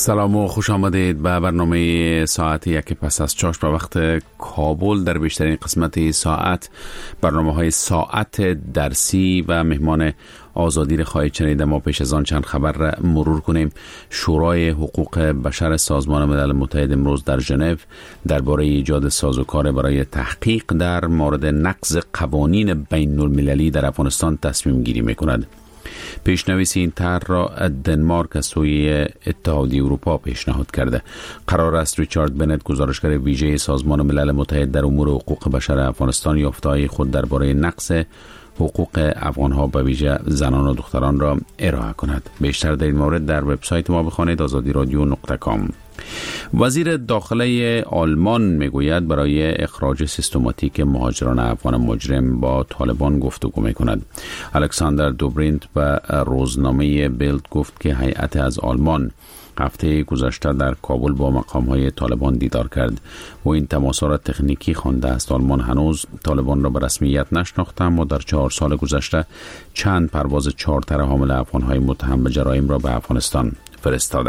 سلام و خوش آمدید به برنامه ساعت یک پس از چاش به وقت کابل. در بیشترین قسمت ساعت برنامه‌های ساعت درسی و مهمان آزادی را خواهید شنید. ما پیش از آن چند خبر را مرور کنیم. شورای حقوق بشر سازمان ملل متحد امروز در ژنو درباره ایجاد سازوکار برای تحقیق در مورد نقض قوانین بین المللی در افغانستان تصمیم گیری می‌کند. پیشنویس این طرح را دنمارک از سوی اتحادیه اروپا پیشنهاد کرده. قرار است ریچارد بنت، گزارشگر ویژه سازمان ملل متحد در امور حقوق بشر افغانستان، یافته‌های خود درباره نقض حقوق افغان‌ها به ویژه زنان و دختران را ارائه کند. بیشتر در این مورد در وبسایت ما بخوانید azadiradyo.com. وزیر داخله آلمان میگوید برای اخراج سیستماتیک مهاجران افغان مجرم با طالبان گفتگو میکند. الکساندر دوبرینت به روزنامه بیلد گفت که هیئت از آلمان هفته گذشته در کابل با مقام‌های طالبان دیدار کرد و این تماس‌ها را تکنیکی خوانده است. آلمان هنوز طالبان را به رسمیت نشناخته اما در 4 سال گذشته چند پرواز چارتر حامل افغان‌های متهم به جرایم را به افغانستان فرستاده.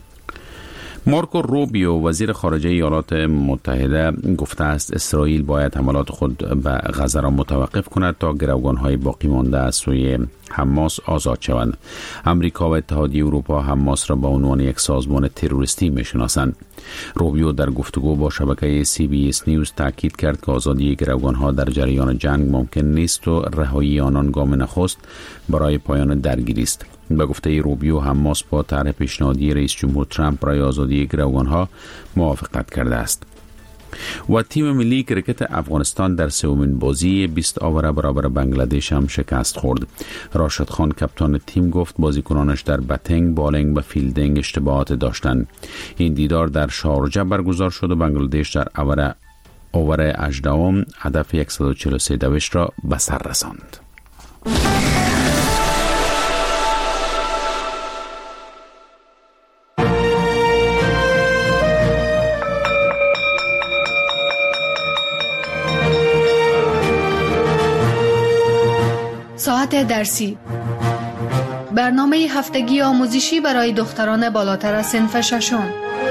مارکو روبیو، وزیر خارجه ایالات متحده، گفته است اسرائیل باید حملات خود به غزه را متوقف کند تا گروگان‌های باقی مانده از سوی حماس آزاد شوند. امریکا و اتحادیه اروپا حماس را به عنوان یک سازمان تروریستی می‌شناسند. روبیو در گفتگو با شبکه CBS نیوز تاکید کرد که آزادی گروگان‌ها در جریان جنگ ممکن نیست و رهایی آنان گام نخست برای پایان درگیری است. به گفته روبیو، حماس با طرح پیشنهادی رئیس جمهور ترامپ برای آزادی گروگان‌ها موافقت کرده است. و تیم ملی کرکت افغانستان در سومین بازی 20 آوره برابر بنگلادش هم شکست خورد. راشد خان کاپیتان تیم گفت بازیکنانش در بتینگ، بالینگ و فیلدینگ اشتباهات داشتند. این دیدار در شارجه برگزار شد و بنگلادش در آور 18 هدف 143 دویش را به سر رساند. ساعت درسی، برنامه هفتگی آموزشی برای دختران بالاتر از صنف ششم.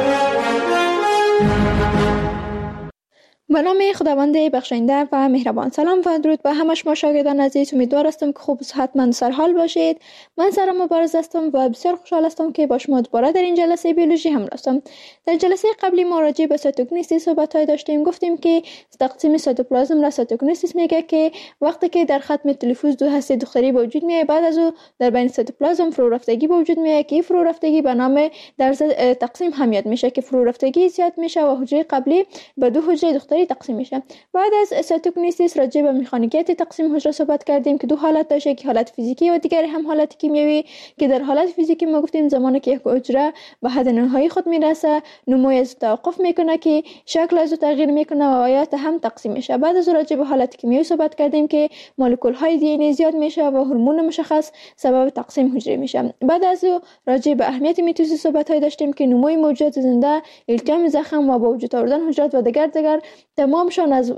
به نام خداوند بخشنده و مهربان. سلام و درود به همه شما شاگردان عزیز. امیدوار هستم که خوب و صحتمند سر حال باشید. من سارا مبارز هستم و بسیار خوشحال هستم که با شما دوباره در این جلسه بیولوژی همراه هستم. در جلسه قبلی ما راجع به سایتوکینیسیس صحبت‌های داشتیم. گفتیم که تقسیم سایتوپلازم را سایتوکینیسیس میگه که وقتی که در ختم تلفوز دو هسته دختری به وجود میاد، بعد از او در بین سایتوپلازم فرو رفتگی به وجود میاد که فرو رفتگی به نام در تقسیم هم یاد میشه که فرو رفتگی زیاد میشه و حجره قبلی به دو حجره دختری تقسیم میشه. بعد از سایتوکینیسیس راجع به مکانیکیت تقسیم حجره صحبت کردیم که دو حالت داشته، که حالت فیزیکی و دیگری هم حالت کیمیایی، که در حالت فیزیکی ما گفتیم زمانی که یک حجره به حد نهایی خود میرسه نمو از توقف میکنه که شکل از تغییر میکنه و آیات هم تقسیم میشه. بعد از راجع به حالت کیمیایی صحبت کردیم که مولکول های دی ان ای زیاد میشه و هورمون مشخص سبب تقسیم حجره میشه. بعد از راجع به اهمیت میتوسیس صحبت های داشتیم که نموی موجودات زنده، التیام زخم و با وجود آوردن حجرات و دیگر تمامشان از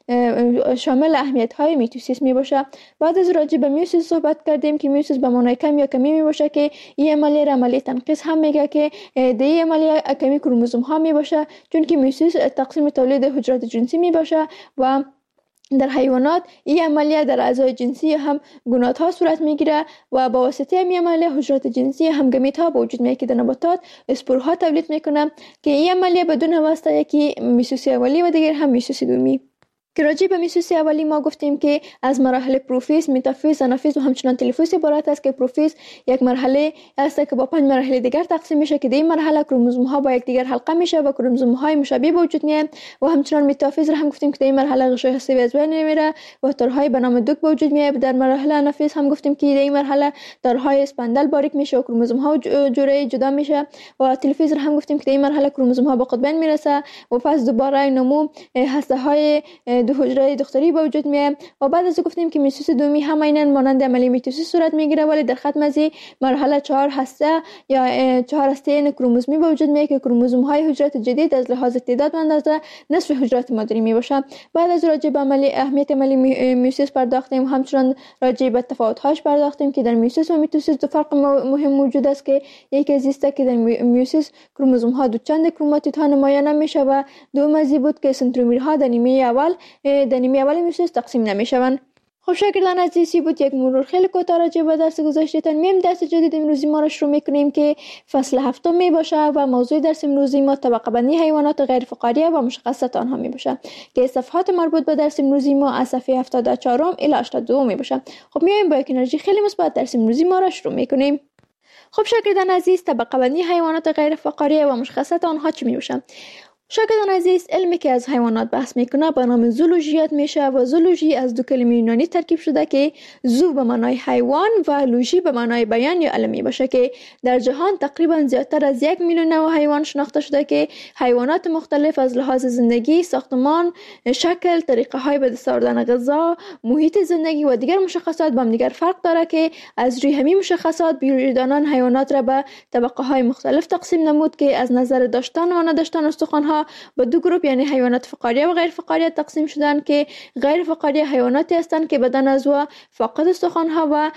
شامل اهمیت های میتوسیس می باشه. بعد از راجع به میوسیس صحبت کردیم که میوسیس به معنای کم یا کمی می باشه که این عملیه را عملیه تنقیص هم میگه که در این عملیه کمی کروموزوم ها می باشه، چون که میوسیس تقسیم تولید حجرات جنسی می باشه و در حیوانات این عملیه در اعضای جنسی هم گونات ها صورت میگیره و با واسطه این عملیه حجرات جنسی هم گمیت ها به وجود میاد که در نباتات اسپورها تولید میکنه که این عملیه بدون واسطه یکی میسوس اولی و دیگر هم میسوس دومی. که راجع به میسوس اولی ما گفتیم که از مراحل پروفیز، متافیز، آنافیز و همچنان تلفوز عبارت است که پروفیز یک مرحله است که با 5 مرحله دیگر تقسیم میشه که در این مرحله کروموزوم ها با یکدیگر حلقه میشه و کروموزوم های مشابه به وجود میاد و همچنان متافیز را هم گفتیم که در این مرحله غشای هسته از بین نمیره و تارهای به نام دوک به وجود میاد. در مرحله آنافیز هم گفتیم که در این مرحله تارهای اسپندل باریک میشه و کروموزوم ها جوره جدا میشه و تلفوز را هم گفتیم که در این مرحله کروموزوم ها به قطبین میرسه و پس دوباره نمو هسته های دو حجره دختری به وجود میاد و بعد از گفتیم که میتوسیس دومی هم عیناً مانند عملی میتوسیس صورت میگیره، ولی در ختم از مرحله 4 هسته یا 4 هسته کروموزومی به وجود میاد که کروموزوم های حجرات جدید از لحاظ تعداد و اندازه نصف حجرات مادری میباشه. بعد از راجع به اهمیت عملی میتوسیس پرداختیم، همچنان راجع به تفاوت هاش پرداختیم که در میتوسیس و میتوسیس دو فرق مهم موجود است که یکی از است که در میتوسیس کروموزوم ها دو چند کروماتید ها نمایان نمیشه و دوم از بود که سنترومرها در نیمه اول میتوسیس تقسیم نمیشوند. خب شاگردان عزیزی بود یک مرور خیلی کوتاه راجع به درس گذشتهتان. میم درس جدید امروزی ما را شروع میکنیم که فصل 7 می باشه و موضوع درس امروزی ما طبقه بندی حیوانات غیر فقاریه و مشخصات آنها می باشه که صفحات مربوط به درس امروزی ما از صفحه 74 الی 82 می باشه. خب میایم با یک انرژی خیلی مثبت درس امروزی ما را شروع میکنیم. خب شاگردان عزیز، طبقه بندی حیوانات غیر فقاریه و مشخصات آنها چی می باشه؟ شاگردان عزیز، علمی که از حیوانات بحث میکنه به نام زولوژیات میشه و زولوژی از دو کلمه یونانی ترکیب شده که زو به معنای حیوان و لوژی به معنای بیان یا علم میباشه که در جهان تقریبا زیادتر از 1 میلیون نوع حیوان شناخته شده که حیوانات مختلف از لحاظ زندگی، ساختمان، شکل، طریقه های به دست آوردن غذا، محیط زندگی و دیگر مشخصات با هم دیگر فرق داره که از روی همین مشخصات بیولوژیدانان حیوانات را به طبقه های مختلف تقسیم نمود که از نظر داشتن و نداشتن استخوان ها به دو گروه یعنی حیوانات فقاریه و غیر فقاریه تقسیم شدن که غیر فقاریه حیواناتی هستند که بدن عضو فاقد استخوان ها و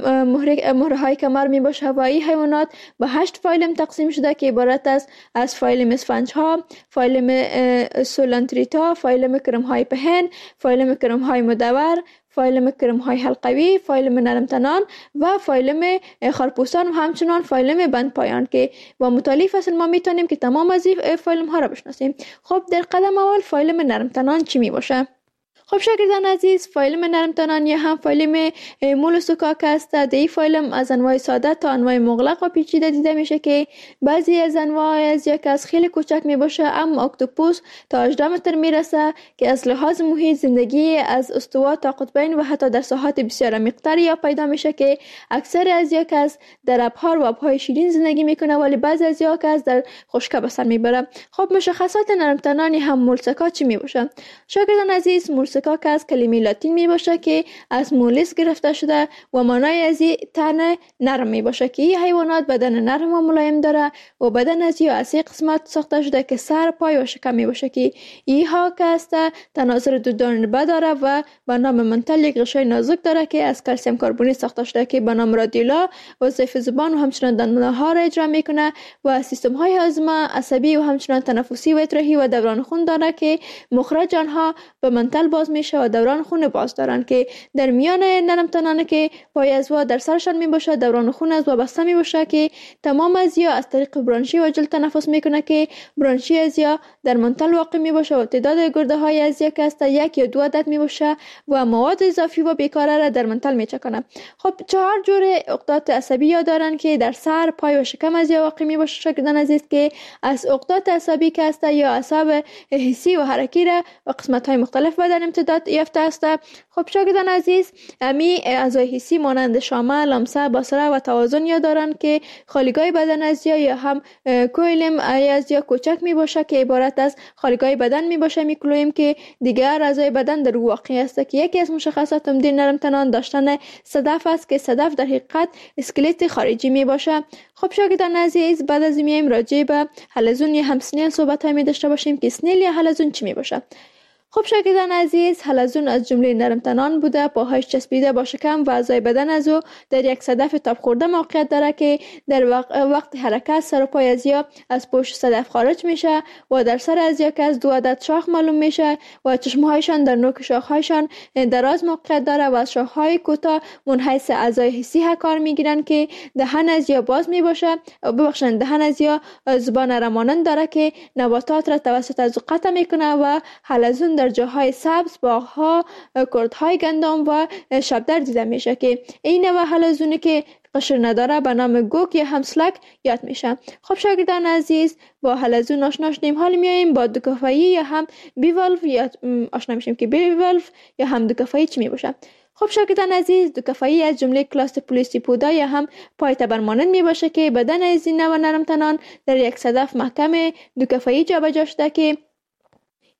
مهره های کمر می باشه و این حیوانات به 8 فایلم تقسیم شده که عبارت از فایلم اسفنج ها، فایلم سولانتریتا، فایلم کرم های پهن، فایلم کرم های مدور، فایلم کرم های حلقوی، فایلم نرمتنان و فایلم خرپوستان و همچنان فایلم بند پایان که با مطالعه فصل ما میتونیم که تمام از این فایلم ها را بشناسیم. خب در قدم اول فایلم نرمتنان چی می باشه؟ خب شاگردان عزیز، فایلم نرمتنان یا هم فایلم مولوسکاک است. در این فایلم از انواع ساده تا انواع مغلق و پیچیده دیده میشه که بعضی از انواع از یک از خیلی کوچک می باشه، اما اکتوپوس تا 18 متر میرسه که از لحاظ محیط زندگی از استوا تا قطبین و حتی در ساحات بسیار عمیق‌تر یا پیدا میشه که اکثر از یک از در ابحار و آبهای شیرین زندگی میکنه ولی بعضی از یک از در خشکی به سر میبره. خب مشخصات نرمتنان هم مولسکا چی می باشه؟ شاگردان عزیز، مولسکا که از کلمه لاتین می باشه که از مولس گرفته شده و معنای از این تن نرم می باشه که این حیوانات بدن نرم و ملایم داره و بدن از این از قسمت ساخته شده که سر، پای و شکم می باشه که اینها که است تناظر دو جانبه داره و به نام منتل یک غشای نازک داره که از کلسیم کربونی ساخته شده که به نام رادیولا وظایف زبان و همچنان دندانه ها را اجرا میکنه و سیستم های هاضمه، عصبی و همچنان تنفسی و ادراحی و دوران خون داره که مخرج آنها به منتل باز میشه و دوران خون باز دارن که در میان نرمتنان که پای ازوا در سرشان می باشه دوران خون از وابسته می باشه که تمام از یا از طریق برانشی و جلد تنفس میکنه که برانشی از یا در منتل واقع می باشه و تعداد گرده های از یک است 1 یا 2 عدد می باشه و مواد اضافی و بیکاره را در منتل می چکنه. خب 4 جور عقدات عصبی یا دارن که در سر، پای و شکم از یا واقع می باشه. شاگردان عزیز که از عقدات عصبی که است یا اعصاب حسی و حرکی را و قسمت های مختلف بدن امتداد یافته است. خب شاگردان عزیز، امی اعضای حسی مانند شامه، لمسه، بصره و توازن یا دارن که خالیگاه بدن از یا هم کویلم از یا کوچک می باشه که عبارت از خالیگاه بدن می باشه. میکلویم که دیگر اعضای بدن در واقع است که یکی از مشخصات عمده نرمتنان داشتن صدف است که صدف در حقیقت اسکلت خارجی می باشه. خب شاگردان عزیز، بعد از میایم راجع به حلزون یا هم سنیل صحبت های می داشته باشیم که سنیل یا حلزون چی می باشه. خب شاگردان عزیز، حلزون از جمله نرمتنان بوده، پاهایش چسبیده با شکم و اعضای بدن از او در یک صدف تاب خورده موقعیت داره که در وقت حرکت سر و پای از یا از پشت صدف خارج میشه و در سر از یا که از 2 عدد شاخ معلوم میشه و چشمهایشان در نوک شاخهایشان دراز موقعیت داره و از شاخهای کوتاه منحیث اعضای حسی کار میگیرن که دهن از یا باز میباشه. ببخشید، دهن از یا زبان رمانند داره که نباتات را توسط از قطع میکنه و حلزون در جاهای سبز، باغ‌ها، کردهای گندم و شبدر دیده میشه که این نوع حلزونی که قشر نداره به نام گوک یا همسلک یاد میشه. خب شاگردان عزیز، با حلزون آشنا شدیم. حالا میایم با دوکافایی یا هم بیوالف یا آشنا میشیم که بیوالف یا هم دوکافایی چی میباشه. خب شاگردان عزیز، دوکافایی از جمله کلاس پولیسیپودا یا هم پای تبرمانند می باشه که بدن از این نوع نرمتنان در یک صدف محکم دوکافایی جابجا شده که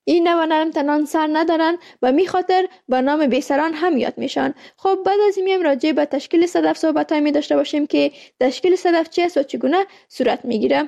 این نوع نرم تنان سر ندارن و می خاطر به نام بیسران هم یاد میشن. خب بعد از این میایم راجع به تشکیل صدف صحبت‌های می داشته باشیم که تشکیل صدف چی است و چگونه صورت میگیره.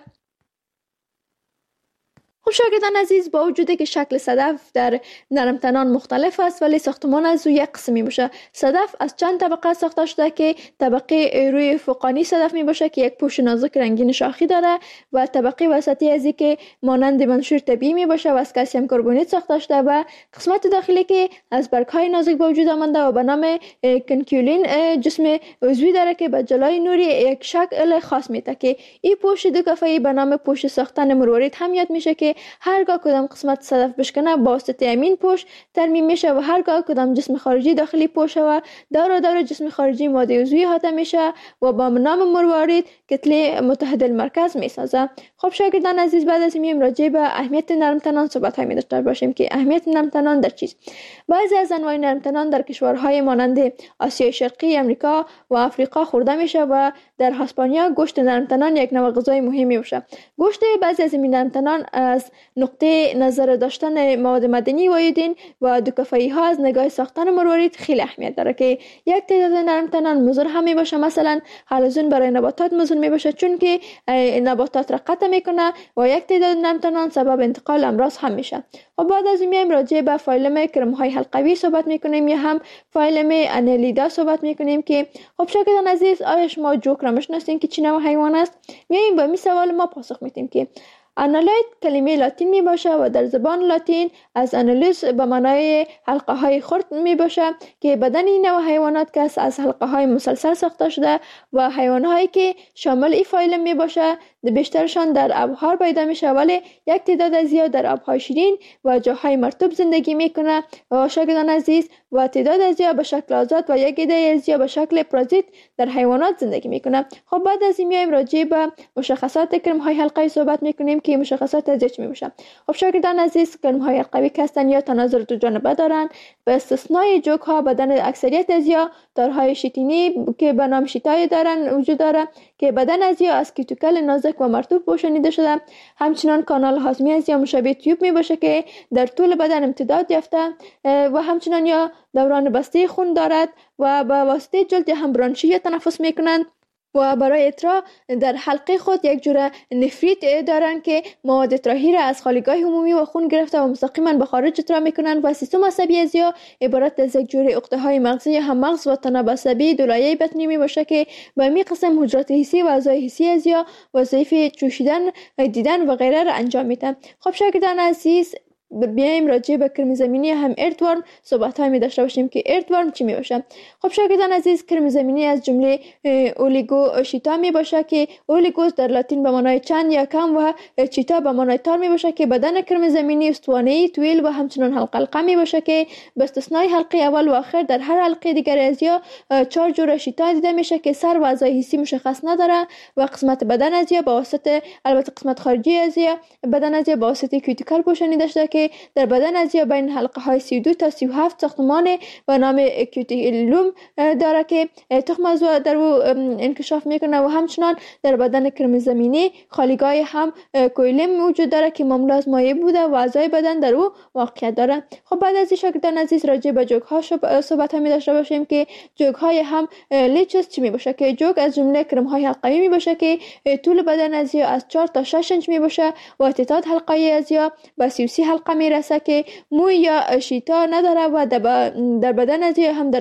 خب شاگردان عزیز، با وجودی که شکل صدف در نرم تنان مختلف است ولی ساختمان از او یک قسمی باشه. صدف از چند طبقه ساخته شده که طبقه روی فوقانی صدف می باشه که یک پوش نازک رنگین شاخی داره و طبقه وسطی از که مانند منشور طبیعی می باشه و از کلسیم کربونیت ساخته شده و قسمت داخلی که از برگ‌های نازک به وجود آمده و به نام کنکیولین جسم عضوی داره که به جلوی نوری یک شکل خاص میده که این پوش دو کفه‌ای به نام پوش ساختن مروارید هم یاد میشه که هرگاه کدام قسمت صدف بشکنه با واسطه امین پوش ترمیم میشه و هرگاه کدام جسم خارجی داخلی پوشه و دور جسم خارجی ماده عضوی احاطه میشه و با نام مروارید کتله متحد المرکز میسازه. خب شاگردان عزیز، بعد از این راجع به اهمیت نرم تنان صحبت می داشته باشیم که اهمیت نرم تنان در چیست. بعضی از انواع نرم تنان در کشورهای مانند آسیای شرقی، امریکا و آفریقا خورده میشه و در اسپانیا گوشت نرم تنان یک نوع غذای مهمی باشه. گوشت بعضی از این نرم تنان از نقطه نظر داشتن مواد معدنی و ایودین و دوکفایی ها از نگاه ساختن مروارید خیلی اهمیت داره که یک تعداد نرم تنان مضر هم می باشه. مثلا هالوژن برای نباتات مضر می باشه چون که نباتات را قطع میکنه و یک تعداد نرم تنان سبب انتقال امراض هم میشه. و بعد از این میایم راجع به فایلم کرم های حلقوی صحبت میکنیم یا هم فایلم انالیدا صحبت میکنیم که خب شاگردان عزیز، آیا شما جوک را میشناسین که چه نوع حیوان است؟ میایم به این سوال ما پاسخ میدیم که انالاید کلمه لاتین می باشه و در زبان لاتین از انالوس به معنای حلقه های خرد می باشه که بدن این نوع حیوانات که از حلقه های مسلسل ساخته شده و حیوان هایی که شامل این فایلم می باشه بیشترشان در آب‌ها پیدا میشه ولی یک تعداد از زیاد در آب‌های شیرین و جاهای مرطوب زندگی میکنه و شاگردان عزیز و تعداد از زیاد به شکل آزاد و یک عده از زیاد به شکل پرازیت در حیوانات زندگی میکنه. خب بعد از این میایم راجع به مشخصات کرم‌های حلقوی صحبت میکنیم که مشخصات از چی میشه. خب شاگردان عزیز، کرم‌های حلقوی هستند یا تناظر دو جانبه دارند به استثنای جوک ها بدن اکثریت از زیاد تارهای شیتینی که به نام شیتای دارن وجود داره که بدن از زیاد از کیتوکل نازک و مرطوب پوشانیده شده. همچنان کانال هاضمه از زیاد مشابه تیوب می باشه که در طول بدن امتداد یافته و همچنان یا دوران بسته خون دارد و به واسطه جلد هم برانشی تنفس می کنند و برای اطراح در حلقه خود یک جور نفریت دارند که مواد اطراحی را از خالیگاه عمومی و خون گرفته و مستقیما به خارج اطراح میکنند و سیستم عصبی از یا عبارت از یک جور عقده های مغزی هم مغز و تناب عصبی دولایه بطنی می باشه که به می قسم حجرات حسی و اعضای حسی از یا وظایف چوشیدن، دیدن و غیره را انجام میدن. خب شاگردان عزیز، بیایم راجع به کرم زمینی هم اردورم صحبت های می داشته باشیم که اردورم چی می باشه. خب شاگردان عزیز، کرم زمینی از جمله اولیگو شیتا می باشه که اولیگوس در لاتین به معنای چند یا کم و چیتا به معنای تار می باشه که بدن کرم زمینی استوانه‌ای طویل و همچنان حلقه می باشه که به استثنای حلقه اول و آخر در هر حلقه دیگر از یا 4 جور شیتا دیده میشه که سر و اعضای حسی مشخص نداره و قسمت بدن از یا با واسطه البته قسمت خارجی از یا بدن از یا با واسطه کیوتیکل پوشانیده شده که در بدن از یا بین حلقه های 32 تا 37 ساختمان به نام کیوتیلوم داره که تخم از در او انکشاف میکنه و همچنان در بدن کرم زمینی خالیگاه هم کویلم وجود داره که مملو از مایع بوده و اعضای بدن در او واقعیت داره. خب بعد از این شاگردان عزیز راجع به جوک ها صحبت می داشته باشیم که جوک های هم لیچز چی می باشه که جوک از جمله کرم های حلقوی می باشه که طول بدن از یا از 4 تا 6 انچ می باشه و ارتفاع حلقه از یا به 30 حلقه میرسه که موی یا شیتا نداره و در بدن از یا هم در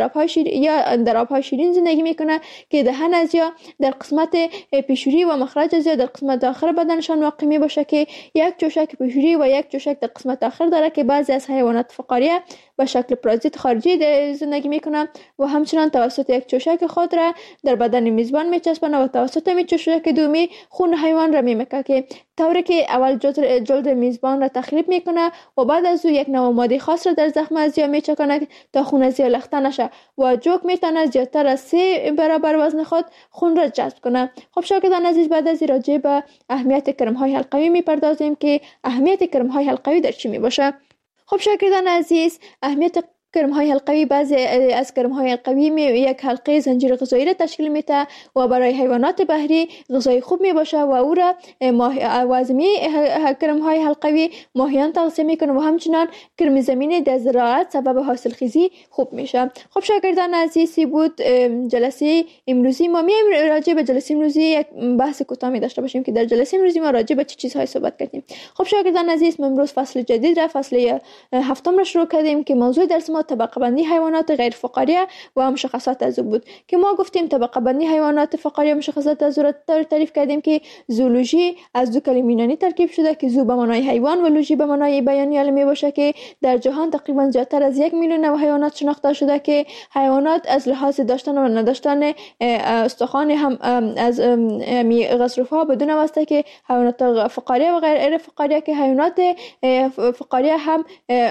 آبهای شیرین زندگی میکنه که دهن از یا در قسمت پیشوری و مخرج از یا در قسمت آخر بدنشان واقع می باشه که یک چوشک پیشوری و یک چوشک در قسمت آخر داره که بعضی از حیوانات فقاریه به شکل پرازیت خارجی زندگی میکنه و همچنان توسط یک چوشک خود را در بدن میزبان میچسبانه و توسط می چوشک دومی خون حیوان را میمکه که طوری که اول جلد میزبان را تخریب میکنه و بعد از او یک نوع ماده خاص را در زخم از یا میچکانه تا خون از یا لخته نشه و جوک میتونه زیادتر از 3 برابر وزن خود خون را جذب کنه. خب شاگردان عزیز، بعد از راجع به اهمیت کرم های حلقوی میپردازیم که اهمیت کرم های حلقوی در چی میباشه. خب شاگردان عزیز، اهمیت کرم‌های حلقوی بعضی از کرم‌های حلقوی یک حلقه زنجیره غذایی را تشکیل میده و برای حیوانات بحری غذای خوب می باشه و او را وازمی کرم‌های حلقوی ماهیان تغذیه میکنه و همچنان کرم زمینی در زراعت سبب حاصلخیزی خوب میشه. خب شاگردان عزیزی بود جلسه امروزی ما میایم راجع به جلسه امروزی یک بحث کوتاهی داشته باشیم که در جلسه امروزی ما راجع به چه چیزهای صحبت کردیم. خب شاگردان عزیز ما امروز فصل جدید را فصل هفتم را شروع کردیم که موضوع درس ما طبقه بندی حیوانات غیر فقاریه و مشخصات از او بود که ما گفتیم طبقه بندی حیوانات فقاریه مشخصات از او را تعریف کردیم که زولوژی از دو کلمه یونانی ترکیب شده که زو به معنای حیوان و لوژی به معنای بیانی علمی باشه که در جهان تقریبا زیادتر از 1 میلیون نوع حیوانات شناخته شده که حیوانات از لحاظ داشتن و نداشتن استخوان هم از غضروفها بدون واسطه که حیوانات فقاریه و غیر فقاریه که حیوانات فقاریه هم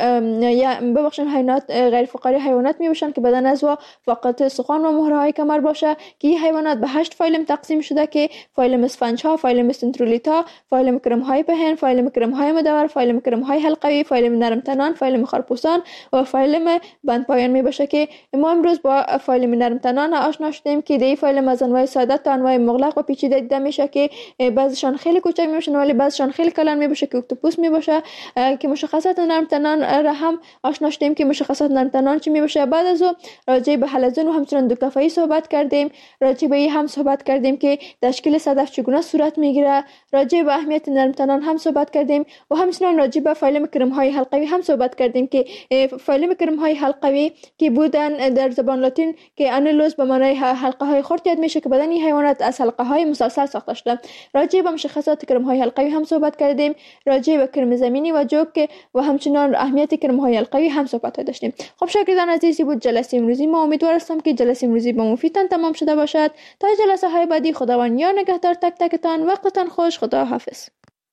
ببخشید حیوانات غیر فقاریه حیوانات میباشن که بدن از و فقط استخوان و مهره‌های کمر باشه که این حیوانات به 8 فایلم تقسیم شده که فایلم اسفنج‌ها، فایلم سنترولیتا، فایلم کرم‌های پهن، فایلم کرم‌های مدور، فایلم کرم‌های حلقوی، فایلم نرمتنان، فایلم خرپوسان و فایلم بندپایان میباشه که ما امروز با فایلم نرمتنان آشنا شدیم که دی فایلم از انواع ساده تا انواع مغلق و پیچیده دیده میشه که بعضیشان خیلی کوچک میباشن ولی بعضیشان خیلی کلان میباشه که اکتوپوس میباشه که مشخصات نرمتنان را هم آشنا شدیم که مشخصات نرمتنان چی میباشه. بعد از او راجع به حلزون و همچنین دوکافه‌ای صحبت کردیم، راجع به این هم صحبت کردیم که تشکیل صدف چگونه صورت میگیره، راجع به اهمیت نرمتنان هم صحبت کردیم و همچنین راجع به فایلم کرم‌های حلقوی هم صحبت کردیم که فایلم کرم‌های حلقوی که بودن در زبان لاتین که انولوس به معنای حلقه های خرد یاد میشه که بدن این حیوانات از حلقه های مسلسل ساخته شده. راجع به مشخصات کرم‌های حلقوی هم صحبت کردیم، راجع به کرم زمینی و جوک و همچنین اهمیت کرم‌های حلقوی هم صحبت داشتیم. خب شاگردان عزیزی بود جلسه امروزی ما امیدوار هستم که جلسه امروزی به مفیدتان تمام شده باشد. تا جلسه های بعدی خداوند یار نگهدار تک تکتان. وقتتان خوش. خدا حافظ.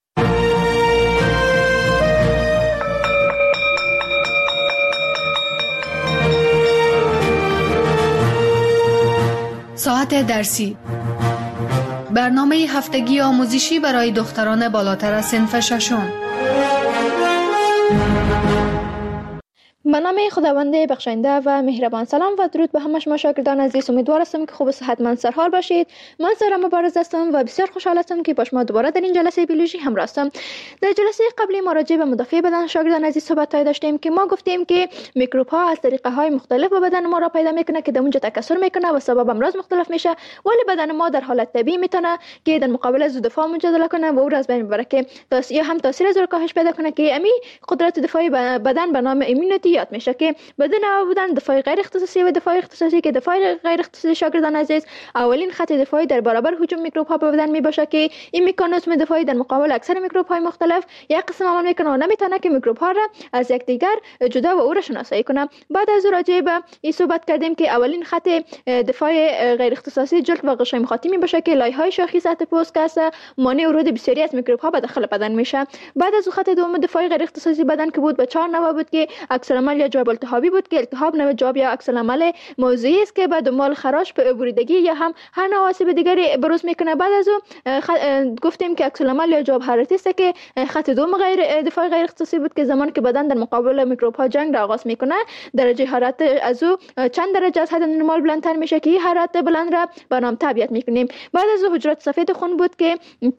ساعت درسی برنامه هفتگی آموزشی برای دختران بالاتر از صنف ششم. به نام خداوند بخشنده و مهربان. سلام و درود به همه شما شاگردان عزیز. امیدوار هستم که خوب و صحتمند سرحال باشید. من سارا مبارز هستم و بسیار خوشحال هستم که با شما دوباره در این جلسه بیولوژی همراه هستم. در جلسه قبلی ما راجع به مدافع بدن شاگردان عزیز صحبت داشتیم که ما گفتیم که میکروب ها از طریقه های مختلف به بدن ما را پیدا میکنه که در اونجا تکثر میکنه و سبب امراض مختلف میشه، ولی بدن ما در حالت طبیعی میتونه که در مقابل از دفاع مجادله کنه و او را از بین ببره که هم تاثیر از کاهش پیدا کنه که امی قدرت دفاعی بدن به نام ایمونیتی یاد میشه که بدون بودن دفاع غیر اختصاصی و دفاع اختصاصی که دفاع غیر اختصاصی شاگردان عزیز اولین خط دفاعی در برابر هجوم میکروب ها به بدن میباشه که این مکانیزم دفاعی در مقابل اکثر میکروب های مختلف یک قسم عمل میکنه و نمیتونه که میکروب ها را از یکدیگر جدا و او را شناسایی کنه. بعد از راجع به این صحبت کردیم که اولین خط دفاع غیر اختصاصی جلد و غشای مخاطی میباشه که لایه های شاخی سطح پوست که مانع ورود بسیاری از میکروب ها به داخل بدن میشه. بعد از خط دوم دفاع غیر اختصاصی بدن که بود به 4 نوع بود که عکس العمل یا جواب التهابی بود که التهاب نوع جواب یا عکس العمل موضعی است که به دنبال خراش بریدگی یا هم هر نوع آسیب دیگری بروز میکنه. بعد از گفتیم که عکس العمل یا جواب حرارتی است که خط دوم دفاع غیر اختصاصی بود که زمانی که بدن در مقابل میکروب ها جنگ را آغاز میکنه درجه حرارت از او چند درجه از حد نرمال بلندتر میشه که این حرارت بلند را به نام تبعیت میکنیم. بعد از حجرات سفید خون بود که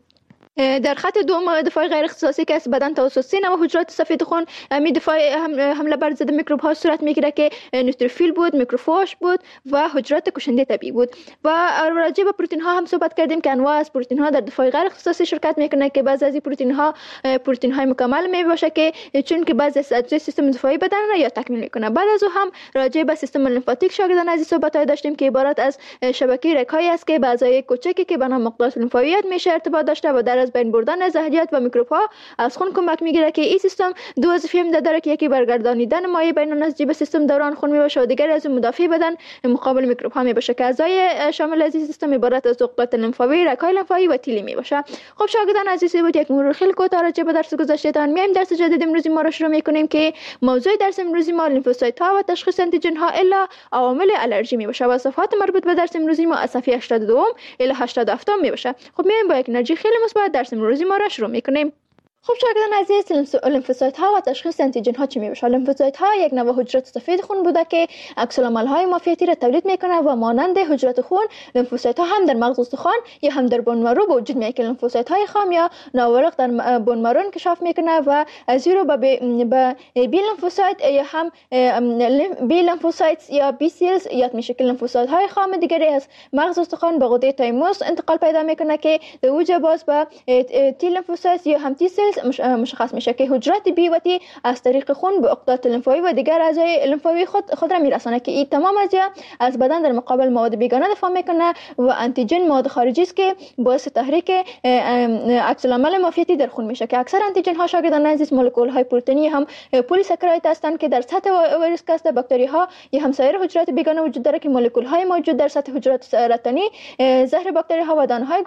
در خط دوم دفاع غیر اختصاصی که از بدن توسط 3 نوع حجرات سفید خون می دفاع حمله بر ضد میکروب ها صورت میگیره که نوتروفیل بود، میکروفاژ بود و حجرات کشنده طبیعی بود. و راجع به پروتئین ها هم صحبت کردیم که انواع از پروتئین ها در دفاع غیر اختصاصی شرکت میکنه که بعضی از این پروتئین های مکمل می باشه که چون که بعضی از اجزای سیستم دفاعی بدن را یا تکمیل میکنه. بعد از او هم راجع به سیستم لیمفاتیک شاگردان عزیز صحبت داشتیم که عبارت از شبکه رگ‌هایی است که بعضای کوچکی که به نام مقدار لیمفاویت میشه ارتباط داشته و در از بین بردن زهریات و میکروب ها از خون کمک میگیره که این سیستم دو وظیفه هم داره که یکی برگردانیدن مایع بین نسجی سیستم دوران خون میباشه و دیگری از مدافع بدن مقابل میکروب ها میباشه که اعضای شامل از این سیستم عبارت از عضلات لیمفاوی، رگ‌های لیمفاوی و تیلی میباشه. خب شاگردان عزیزی بود یک مرور خیلی کوتاه راجع به درس گذشتهتان میایم درس جدید امروزی ما را شروع میکنیم که موضوع درس امروزی ما لیمفوسایت ها و تشخیص آنتیژن ها الا عوامل آلرژی میباشه و صفحات مربوط به درس امروزی ما از صفحه 82 الی 87 میباشه. خب میایم با یک انرژی خیلی مثبت درس امروزی ما را شروع میکنیم. خب شاگردان عزیز، لیمفوسایت ها و تشخیص آنتیژن ها چی میشه؟ لیمفوسایت ها یک نوع حجرات سفید خون بوده که عکس العمل های معافیتی را تولید میکنه و مانند حجرات خون، لیمفوسایت ها هم در مغز استخوان یا هم در بون مرو به وجود میاد که لیمفوسایت های خام یا ناورق در بون مرو انکشاف میکنه و از این رو به بی لیمفوسایت یا هم بی لیمفوسایت یا بی سیلز یاد میشه که لیمفوسایت های خام دیگری از مغز استخوان به غده تایموس انتقال پیدا میکنه که در اوج باز به تی لیمفوسایت یا هم تی سیلز مشخص میشه که حجرات بی و تی از طریق خون به عقدات لیمفاوی و دیگر اعضای لیمفاوی خود را میرسانه که این تمام از بدن در مقابل مواد بیگانه دفاع میکنه و آنتیژن مواد خارجی است که باعث تحریک عکس العمل معافیتی در خون میشه که اکثر آنتیژن ها شاگردان عزیز مولکول های پروتئینی هم پلی ساکراید هستند که در سطح ویروس کاست باکتری ها یا هم سایر حجرات بیگانه وجود داره که مولکول های موجود در سطح حجرات سرطانی زهر باکتری ها و دانه های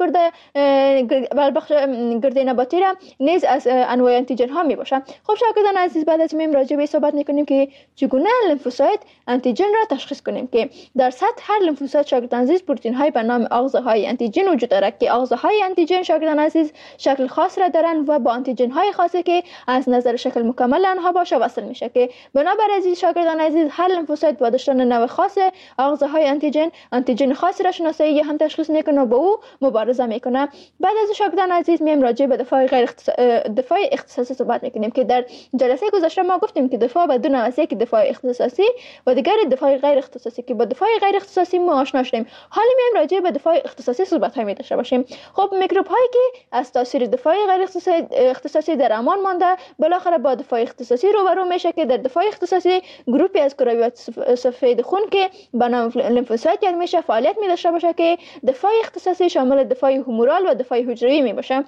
گرده نباتی را نیز از انواع آنتیژن ها می باشه. خب شاگردان عزیز بعد از میم راجع به صحبت میکنیم که چگونه لیمفوسایت آنتیژن را تشخیص کنیم که در سطح هر لیمفوسایت شاگردان عزیز پروتئین های به نام آغازه های آنتیژن وجود داره که آغازه های آنتیژن شاگردان عزیز شکل خاص را دارند و با آنتیژن های خاصی که از نظر شکل مکمل آنها باشه وصل میشه که بنابر عزیز شاگردان عزیز هر لیمفوسایت با داشتن نوع خاص آغازه های آنتیژن خاصی را شناسایی یا هم تشخیص میکنه و با او مبارزه میکنه. بعد از شاگردان عزیز میم راجع به دفاع اختصاصی صحبت میکنیم که در جلسه گذشته ما گفتیم که دفاع به دو نوع است، که دفاع اختصاصی و دیگر دفاع غیر اختصاصی که با دفاع غیر اختصاصی ما آشنا شدیم. حالا میایم راجع به دفاع اختصاصی صحبت های داشته باشیم. خب میکروب هایی که از تاثیر دفاع غیر اختصاصی در امان مانده بالاخره با دفاع اختصاصی روبرو میشه که در دفاع اختصاصی گروپی از کرویات سفید خون که به نام لیمفوسایت یاد میشه فعالیت می داشته باشه که دفاع اختصاصی شامل دفاع هومورال و دفاع حجروی می باشه.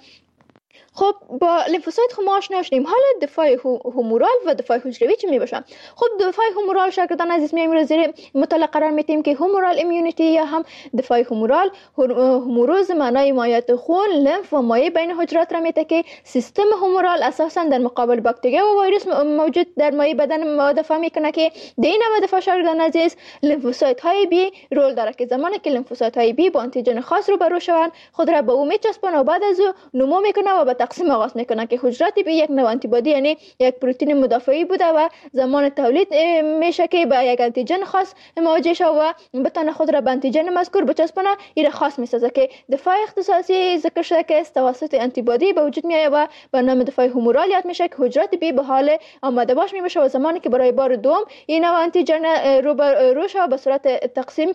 خب با لیمفوسایت خب ما آشنا شدیم. حالا دفاع هومورال و دفاع حجروی چی میباشن؟ خب دفاع هومورال شاگردان عزیز میایم رو زیر مطالعه قرار میدیم که هومورال ایمیونیتی یا هم دفاع هومورال هوموروز معنای مایعات خون، لمف و مایع بین حجرات را میده که سیستم هومورال اساسا در مقابل باکتری و ویروس موجود در مایع بدن ما دفاع میکنه که در این نوع دفاع شاگردان عزیز لیمفوسایت های بی رول داره که زمانی که لیمفوسایت های بی با آنتیژن خاص روبرو شوند خود را به او میچسبونه و بعد از او نمو میکنه و تقسیم آغاز میکنه که حجرات بی یک نوع آنتیبادی یعنی یک پروتئین مدافعی بوده و زمان تولید میشه که با یک آنتیژن خاص مواجه شه و بتونه خود را به آنتیژن مذکور بچسبونه این خاص میسازه که دفاع اختصاصی ذکر شده که توسط آنتیبادی به وجود میاد و به نام دفاع هومورال یاد میشه که حجرات بی به حال آماده باش میشه و زمانی که برای بار دوم این نوع آنتیژن روش به صورت تقسیم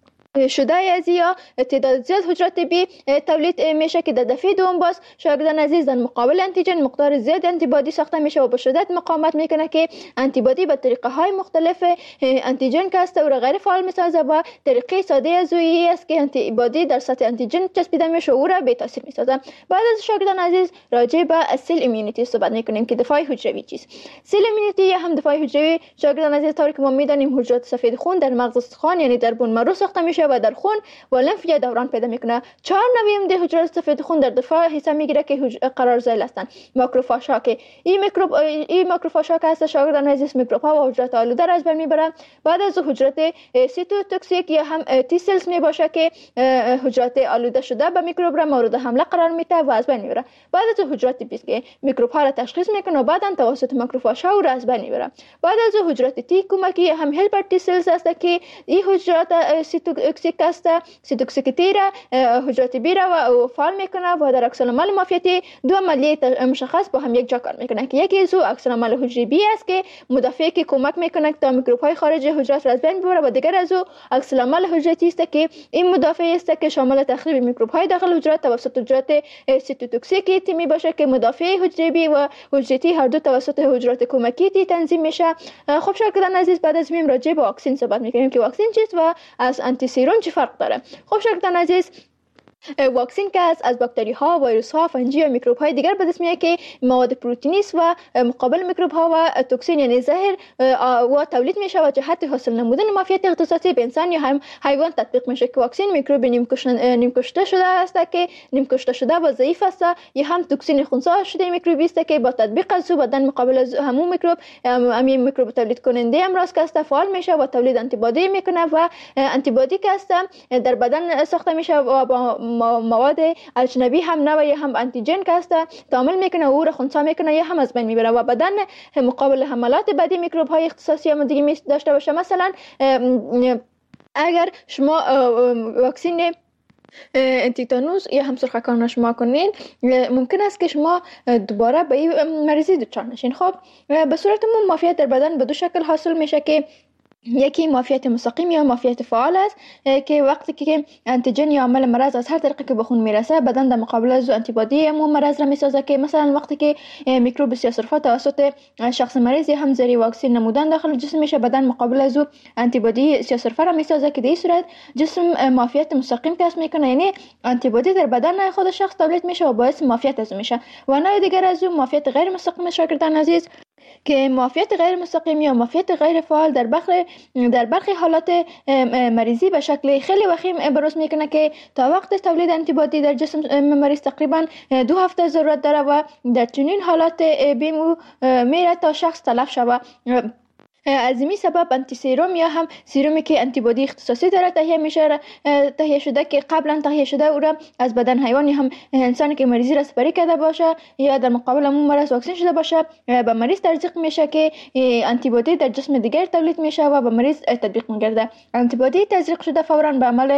شده از یا تعداد زیاد حجرات بی تولید میشه که در دفعه دوم باز شاگردان عزیز در مقابل آنتیژن مقدار زیاد آنتیبادی ساخته میشه و به شدت مقاومت میکنه که آنتیبادی به طریقه های مختلف آنتیژن کاست او را غیر فعال میسازه و طریقه ساده از اویی است که آنتیبادی در سطح آنتیژن چسبیده میشه او را بی تاثیر میسازه. بعد از شاگردان عزیز راجع به سیل ایمیونیتی صحبت میکنیم که دفاع حجروی چیست. سیل ایمیونیتی یا هم دفاع حجروی شاگردان عزیز طوری که ما میدانیم حجرات سفید خون در مغز استخوان یعنی در بون مرو ساخته میشه و در خون و لمف یا دوران پیدا میکنه. 4 نوع حجرات سفید خون در دفاع حصه میگیره که قرارزایل هستند. ماکروفاژ ها که این ماکروفاژ ها که هست شاگردان عزیز میکروب ها و حجرات آلوده را از بین میبرن. بعد از حجرات سیتوتوکسیک یا هم تی سلز میباشه که حجرات آلوده شده به میکروب را مورد حمله قرار میده و از بین میبره. بعد از حجرات بیس که میکروب ها را تشخیص میکنه و بعدا توسط ماکروفاژ ها را از بین میبره. بعد از حجرات تی کمکی هم هلپر تی سلز هست که این حجرات سیتوتوکسیک سیتوکسیکیتی را حجرات بی را و فعال میکنه و در عکس العمل معافیتی دو عملیه مشخص با هم یک جا کار میکنه که یکی از عکس العمل حجری بی است که مدافعی که کمک میکنه تا میکروب های خارجی حجرات را از بین ببره و دیگر از عکس العمل حجرتی است که این مدافعی است که شامل تخریب میکروب های داخل حجرات توسط حجرات سیتوتوکسیک تی میباشه که مدافعی حجری بی و حجرتی هر دو توسط حجرات کمکی تی تنظیم میشه. خب شاگردان عزیز بعد از میم راجع به واکسن صحبت میکنیم که واکسن چیست و از آنتی سیرم چه فرق داره. خب شاگردان عزیز واکسن که از باکتری ها، ویروس ها، فنجی و میکروب های دیگر به دست میاد که مواد پروتئینی است و مقابل میکروب ها و توکسین یعنی زهر و تولید میشه و جهت حاصل نمودن معافیت اختصاصی به انسان یا هم حیوان تطبیق میشه که واکسن میکروب نیم کشته شده است که نیم کشته شده و ضعیف است یا هم توکسین خنثی شده میکروبی است که با تطبیق از بدن مقابل از همون میکروب همین میکروب تولید کننده امراض که فعال میشه و تولید آنتیبادی میکنه و آنتیبادی که است در بدن ساخته میشه و با مواد اجنبی هم نه و یا هم آنتیجن که است تعامل میکنه او را خنثی میکنه یا هم از بین میبره و بدن مقابل حملات بعدی میکروب های اختصاصی هم دیگه داشته باشه. مثلا اگر شما واکسین تیتانوس یا هم سرخکان شما کنین ممکن است که شما دوباره به این مریضی دچار نشین. خب به صورت معافیت در بدن به دو شکل حاصل میشه که یکی معافیت مستقیم یا معافیت فعال است که وقتی که انتیجن یا عامل مرض از هر طریقی که به خون میرسه بدن در مقابل از آنتیبادی همون مرض را میسازه که مثلا وقتی که میکروب سیاه‌سرفه توسط شخص مریض یا هم زیر واکسین نمودن داخل جسم میشه بدن مقابل از آنتیبادی سیاه‌سرفه را میسازه که در این صورت جسم معافیت مستقیم کسب میکنه، یعنی آنتیبادی در بدن خود شخص تولید میشه و باعث معافیت از میشه. و نوع دیگر از معافیت غیر مستقیم شاگردان عزیز که معافیت غیر مستقیم یا معافیت غیر فعال در برخی حالات مریضی به شکل خیلی وخیم بروز میکنه که تا وقت تولید آنتیبادی در جسم مریض تقریبا 2 هفته ضرورت داره و در چنین حالات بیمو میره تا شخص تلف شود. از این سبب آنتی سیروم یا هم سیرومی که آنتیبادی اختصاصی داره تهیه شده که قبلا تهیه شده او را از بدن حیوان یا هم انسانی که مریضی را سپری کرده باشه یا در مقابل اون مرض واکسین شده باشه به مریض تزریق میشه که آنتیبادی در جسم دیگر تولید میشه و به مریض تطبیق میگرده. آنتیبادی تزریق شده فوراً به عمل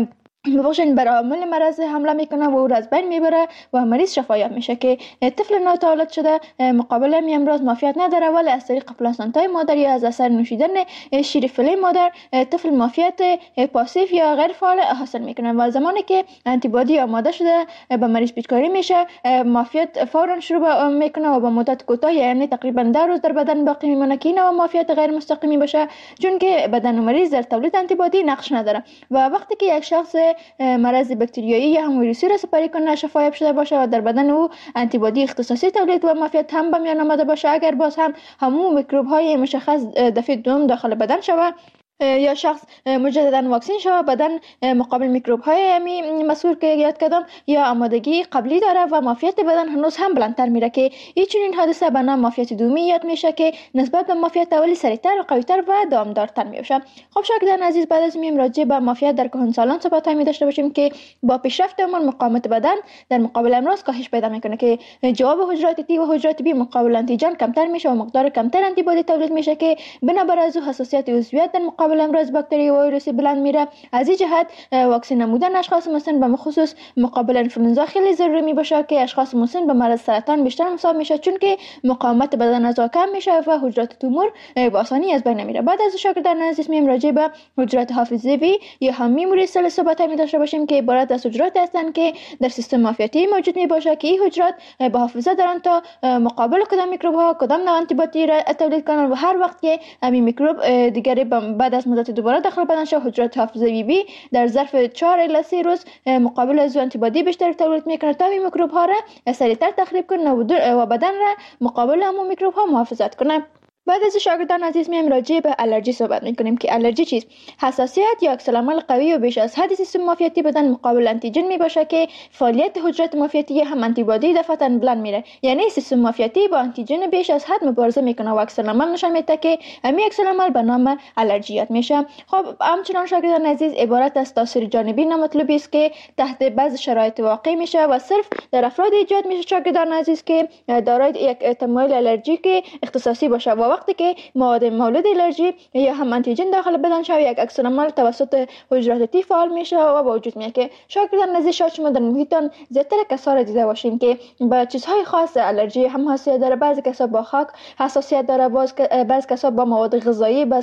بر عامل مرض حمله میکنه و او را از بین میبره و مریض شفایاب میشه که طفل نوتولد شده مقابل امراض معافیت نداره ولی از طریق پلاسنتای مادر یا از اثر نوشیدن شیر فیله مادر طفل معافیت پاسیو یا غیر فعال حاصل میکنه و زمانی که آنتیبادی آماده شده به مریض پیچکاری میشه معافیت فورا شروع میکنه و با مدت کوتاه یعنی تقریبا 10 روز در بدن باقی میمونه که این معافیت غیر مستقیمی باشه چون که بدن مریض در تولید آنتیبادی نقش نداره و وقتی که یک شخص مرض باکتریایی یا هم ویروسی را سپری کنه شفایاب شده باشه و در بدن او آنتیبادی اختصاصی تولید و معافیت هم به میان آمده باشه اگر باز هم همون میکروب های مشخص دفعه دوم داخل بدن شود یا شخص مجددا واکسین شود بدن مقابل میکروب های مسئول که یاد کردم یا آمادگی قبلی داره و معافیت بدن هنوز هم بلندتر میره که این چنین حادثه به نام معافیت دومی یاد میشه که نسبت به معافیت اولی سریعتر و قویتر و دامدارتر میشه. خب شاگردان عزیز بعد از میم راجع به معافیت در کهنسالان صحبت می داشته باشیم که با پیشرفت عمر مقاومت بدن در مقابل امراض کاهش پیدا میکنه که جواب حجرات تی و حجرات بی مقابل آنتیجن کمتر میشه و مقدار کمتر آنتیبادی تولید میشه که بنابر از حساسیت عضویت در مقابل امراض باکتری و ویروسی بلند میره. از این جهت واکسین نمودن اشخاص مسن به خصوص مقابل انفلوئنزا خیلی ضروری می باشه که اشخاص مسن به مرض سرطان بیشتر مصاب میشه چون که مقاومت بدن از کم میشه و حجرات تومور به آسانی از بین نمیره. بعد از شاگردان عزیز میم راجع به حجرات حافظه‌ای یا هم میموری سل صحبت می داشته باشیم که عبارت از حجرات هستند که در سیستم معافیتی موجود می باشه که این حجرات به حافظه دارن تا مقابل کدام میکروب ها کدام نوع آنتیبادی را تولید کنن و هر وقت که همین میکروب دیگری بعد از مدت دوباره داخل بدن شد حجرات حافظه‌ای بی در ظرف 4 الی 3 روز مقابل از آنتیبادی بیشتر تولید میکنه تا این میکروب ها را سریعتر تخریب کنه و بدن را مقابل همون میکروب ها محافظت کنه. بعد از شاگردان عزیز میم راجع به الرژی صحبت میکنیم که الرژی چیست؟ حساسیت یا عکس‌العمل قوی و بیش از حد سیستم معافیتی بدن مقابل آنتیجن می باشه که فعالیت حجرات معافیتی هم آنتیبادی دفعتاً بلند میره، یعنی سیستم معافیتی با آنتیجن بیش از حد مبارزه میکنه و عکس‌العمل نشان میده که همین عکس‌العمل به نام الرژیات میشه. خب همچنان شاگردان عزیز عبارت از تاثیر جانبی نامطلوبی است که تحت بعض شرایط واقع میشه و صرف در افراد ایجاد میشه شاگردان عزیز که دارای یک تمایل الرژیک اختصاصی باشه و وقتی که مواد مولد الرژی یا هم آنتیجن داخل بدن شود یک عکس‌العمل توسط حجرات تی فعال میشه و با وجود میاد که شاگردان عزیز شاید شما در محیطتان زیادتر کسا را دیده باشین که با چیزهای خاص الرژی هم حساسیت داره. بعضی کسا با خاک حساسیت داره، بعضی کسا با مواد غذایی، بعضی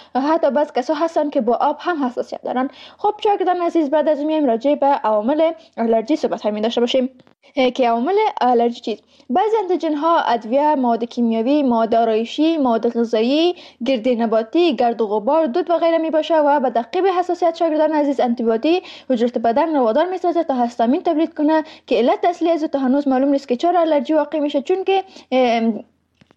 کسا هستن که با آب هم حساسیت دارن. خب شاگردان عزیز بعد از میایم راجع به عوامل الرژی صحبت می داشته باشیم که عوامل الرژی چیست؟ بعضی آنتیجن ها، ادویه، مواد کیمیاوی، مواد آرایشی، مواد غذایی، گرد نباتی، گرد و غبار، دود و غیره می باشه و به تعقیب حساسیت شاگردان عزیز آنتیبادی حجرات بدن را وادار می سازه تا هستامین تولید کنه که علت اصلی از تا هنوز معلوم نیست که چرا الرژی واقع میشه، چون که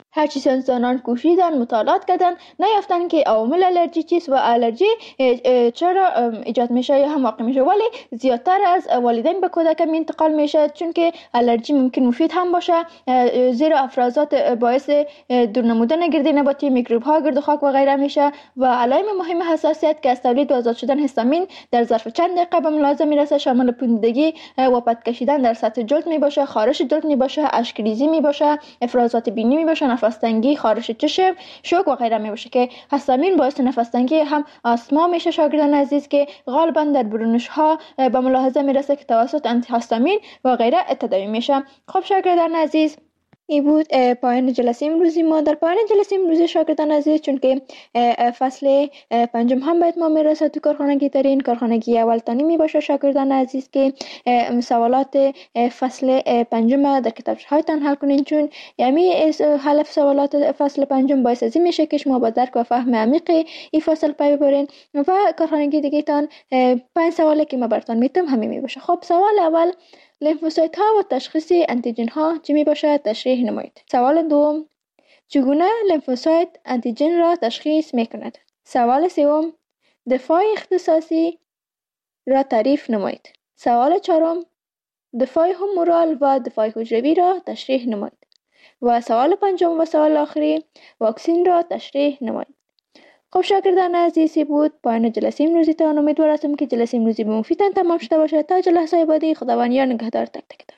هرچی ساینسدانان کوشیدن مطالعات کردن نیافتن که عوامل آلرژی چیست و آلرژی چرا ایجاد میشه یا هم واقع میشه، ولی زیادتر از والدین به کودک انتقال میشه، چون که آلرژی ممکن مفید هم باشه، زیرا افرازات باعث دور نمودن گردی نباتی، میکروب ها، گرد و خاک و غیره میشه و علائم مهم حساسیت که از تولید و آزاد شدن هیستامین در ظرف چند دقیقه به ملاحظه میرسه شامل پوسیدگی و پد کشیدن در سطح جلد می باشه، خارش جلد می باشه، اشک ریزی می باشه، افرازات بینی می باشه، نفس تنگی، خارش چشم، شوک و غیره می باشه که هیستامین باعث نفس تنگی هم آسما میشه. شاگردان عزیز که غالبا در برونش ها به ملاحظه میرسه که توسط آنتی هیستامین و غیره تداوی میشه. خب شاگردان عزیز، این بود پایان جلسه امروزی ما. در پایان جلسه امروزی شاگردان عزیز، چون که فصل پنجم هم باید ما میرسه تو کارخانگی ترین کارخانگی اول تانی می باشه شاگردان عزیز که سوالات فصل پنجم در کتابچه هایتان حل کنین، چون یعنی حل سوالات فصل پنجم باعث از این میشه که شما با درک و فهم عمیق این فصل پی ببرین و کارخانگی دیگه تان 5 سوالی که ما براتون میتم همین می باشه. خب سوال اول، لیمفوسایت ها و تشخیص انتیجن ها چی می باشد؟ تشریح نمایید. سوال دوم، چگونه لیمفوسایت انتیجن را تشخیص می کند؟ سوال سوم، دفاع اختصاصی را تعریف نمایید. سوال چهارم، دفاع هومورال و دفاع حجروی را تشریح نمایید. و سوال پنجم و سوال آخری، واکسین را تشریح نمایید. خب شاگردان عزیزی بود پایان جلسه امروزی تان. امیدوار هستم که جلسه امروزی به مفیدتان تمام شده باشه. تا جلسه بعدی خداوند یار نگهدار تک تک.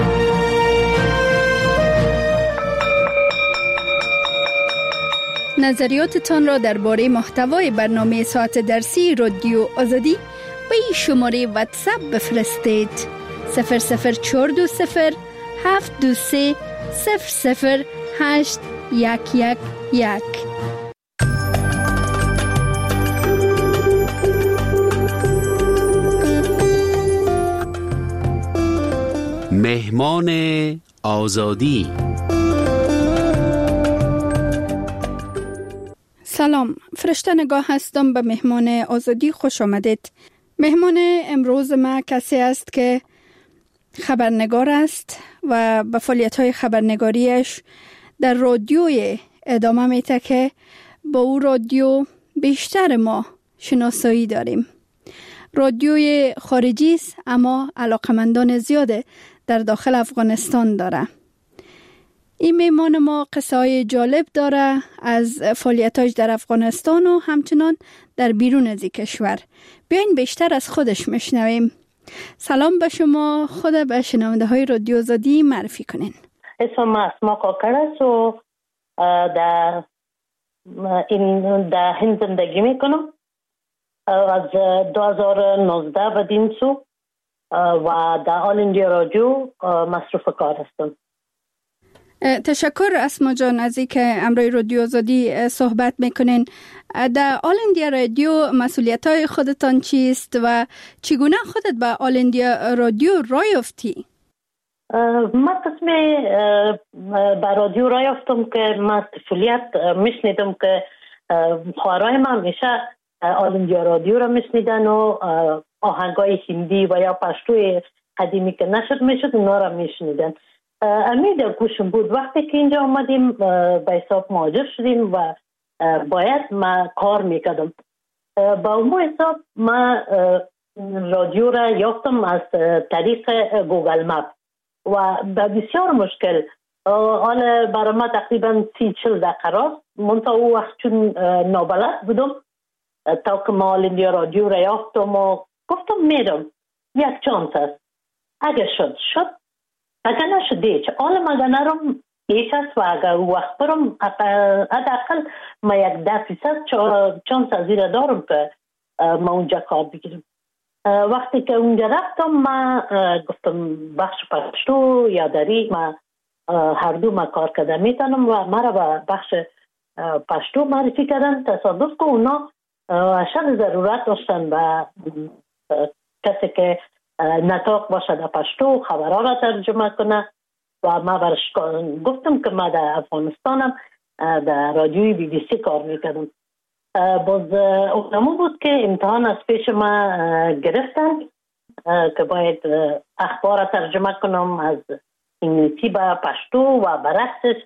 نظریاتتان را درباره محتوای برنامه ساعت درسی رادیو آزادی به این شماره واتساپ بفرستید: 00420 723 008 111. مهمان آزادی. سلام، فرشته نگاه هستم. به مهمان آزادی خوش آمدید. مهمان امروز ما کسی است که خبرنگار است و به فعالیت‌های خبرنگاریش در رادیوی ادامه میده که با او رادیو بیشتر ما شناسایی داریم. رادیوی خارجی است اما علاقمندان زیاده در داخل افغانستان داره. این مهمان ما قصه‌های جالب داره از فعالیتاش در افغانستان و همچنان در بیرون از این کشور. بیاین بیشتر از خودش میشنویم. سلام به شما، خود به شنونده های رادیو آزادی معرفی کنین. اسم اسما کاکر است و در هند زندگی میکنم. از 2019 به دین سو و در آل اندیا رادیو مصروف کار هستم. تشکر اسما جان از اینکه امروی رادیو آزادی صحبت میکنین. در آل اندیا رادیو مسئولیت‌های خودتان چیست و چگونه خودت به آل اندیا رادیو راه یافتی؟ من قسمی به رادیو راه یافتم که من طفولیت میشنیدم که خواهرای من همیشه آل اندیا رادیو را میشنیدن و آهنگای هندی و یا پشتوی قدیمی که نشد میشد اونا را میشنیدن. امید گوشم بود. وقتی که اینجا آمدیم به حساب مهاجر شدیم و باید ما کار میکردم. با اون حساب ما رادیو را یافتم از طریق گوگل مپ و به بسیار مشکل. حالا برای ما تقریبا 30-40 دقیقه راست. منطقه او وقت چون نابلد بودم تا که ما آل اندیا رادیو را یافتم و گفتم میرم، یک چانس است، اگه شد اگر نشد دیچ آلم اگر نرم ایش است و اگر وقت برم حداقل ما 10% چانس از این دارم که ما اونجا کار بگیرم. وقتی که اونجا رفتم ما گفتم بخش پشتو یا دری ما هر دو ما کار کرده میتونم و ما را به بخش پشتو معرفی کردن. تصادف که اونا اشد ضرورت داشتن و کسی که نطاق باشه در پشتو خبرها را ترجمه کنه و ما برش گفتم که ما در افغانستانم در رادیوی BBC کار میکردم. باز اونمون بود که امتحان از پیش ما گرفتن که باید اخبار را ترجمه کنم از انگلیسی به پشتو و برعکسش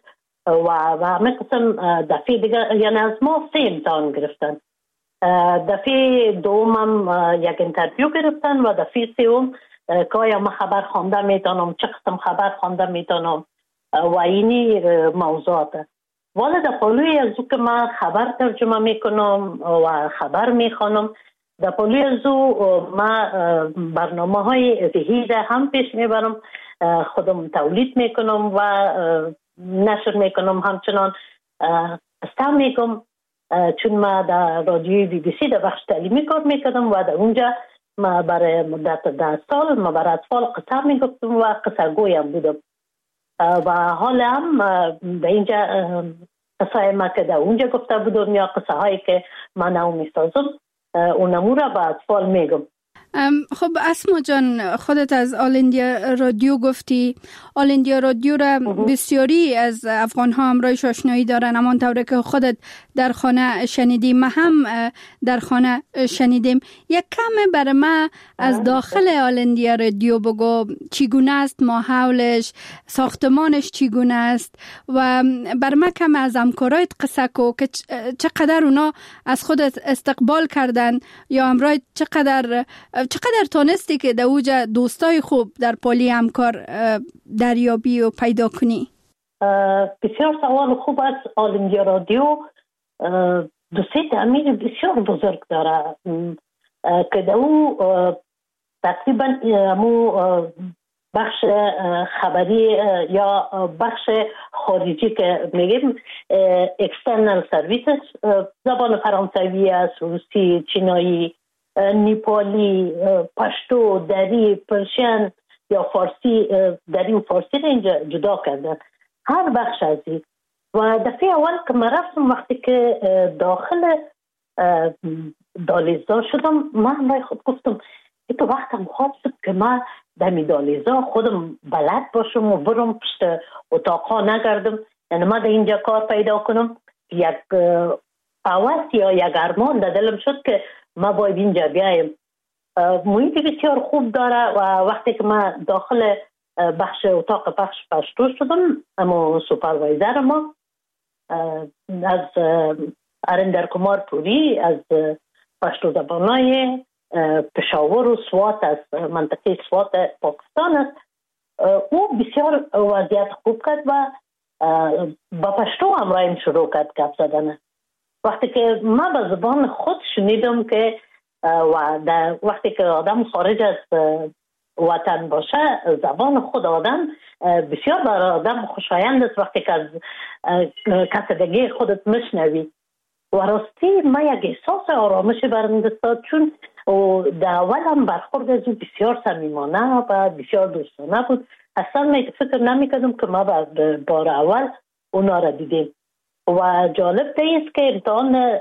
و همه قسم دفعه دیگه، یعنی از ما 3 امتحان گرفتن. دفعه دومم یک انترویو گرفتن و دفعه سوم که آیا ما خبر خوانده میتونم، چه قسم خبر خوانده میتونم و اینی موضوعات. والا در پالوی از او که من خبر ترجمه میکنم و خبر میخوانم، در پالوی از او من برنامه های ذهیده هم پیش میبرم، خودم تولید میکنم و نشر میکنم. همچنان استعمال میکنم چون ما در رادیوی بی بی سی در بخش تعلیمی کار میکردم و در اونجا ما برای مدت 10 سال ما برای اطفال قصه میگفتم و قصه گویم بودم و حالا هم در اینجا قصه ما که در اونجا گفته بودم یا قصه هایی که من او میسازم اونمو را به اطفال میگم. خب اسما جان، خودت از آل اندیا رادیو گفتی. آل اندیا رادیو را بسیاری از افغان ها همراهش آشنایی دارن، همان طوری که خودت در خانه شنیدیم، ما هم در خانه شنیدیم. یک کم برای ما از داخل آل اندیا رادیو بگو، چگونه است ماحولش، ساختمانش چگونه است و برای ما کم از همکارایت قصه کو که چقدر اونا از خودت استقبال کردن یا همراه چقدر تانستی که در اوجا دوستای خوب در پالی همکار دریابی و پیدا کنی؟ بسیار سوال خوب است. آل اندیا رادیو دوستی تعمیر بسیار بزرگ داره که در او تقریبا بخش خبری یا بخش خارجی که میگیم اکسترنال سرویسز، زبان فرانسوی است، روسی، چینایی، نیپالی، پشتو، دری، پرشین یا فارسی، دری و فارسی را اینجا جدا کردن، هر بخش از این. و دفعه اول که من رفتم وقتی که داخل دالیزا شدم، من برای خود گفتم که وقتم خواب شد که من دمی دالیزا خودم بلد باشم و برم پشت اتاقا نگردم، یعنی من در اینجا کار پیدا کنم. یک هوس یا یک ارمان در دلم شد که ما باید اینجا بیایم. محیط بسیار خوب داره و وقتی که من داخل بخش اتاق پخش پشتو شدم، اما سوپروایزر ما از ارندر کمار پوری از پشتو زبانای پشاور و سوات است، منطقه سوات پاکستان است. او بسیار وضعیت خوب کرد و با پشتو همراهیم شروع کرد گپ زدن. وقتی که من به زبان خود شنیدم که وقتی که آدم خارج از وطن باشه، زبان خود آدم بسیار برای آدم خوشایند است. وقتی که از کسدگی خودت میشنوی و راستی من یک احساس آرامش برم داد، چون در اول هم برخورد از او بسیار صمیمانه و بسیار دوستانه بود. اصلا فکر نمی‌کردم که ما بار اول اونا را دیدیم. و جالب است که امتحان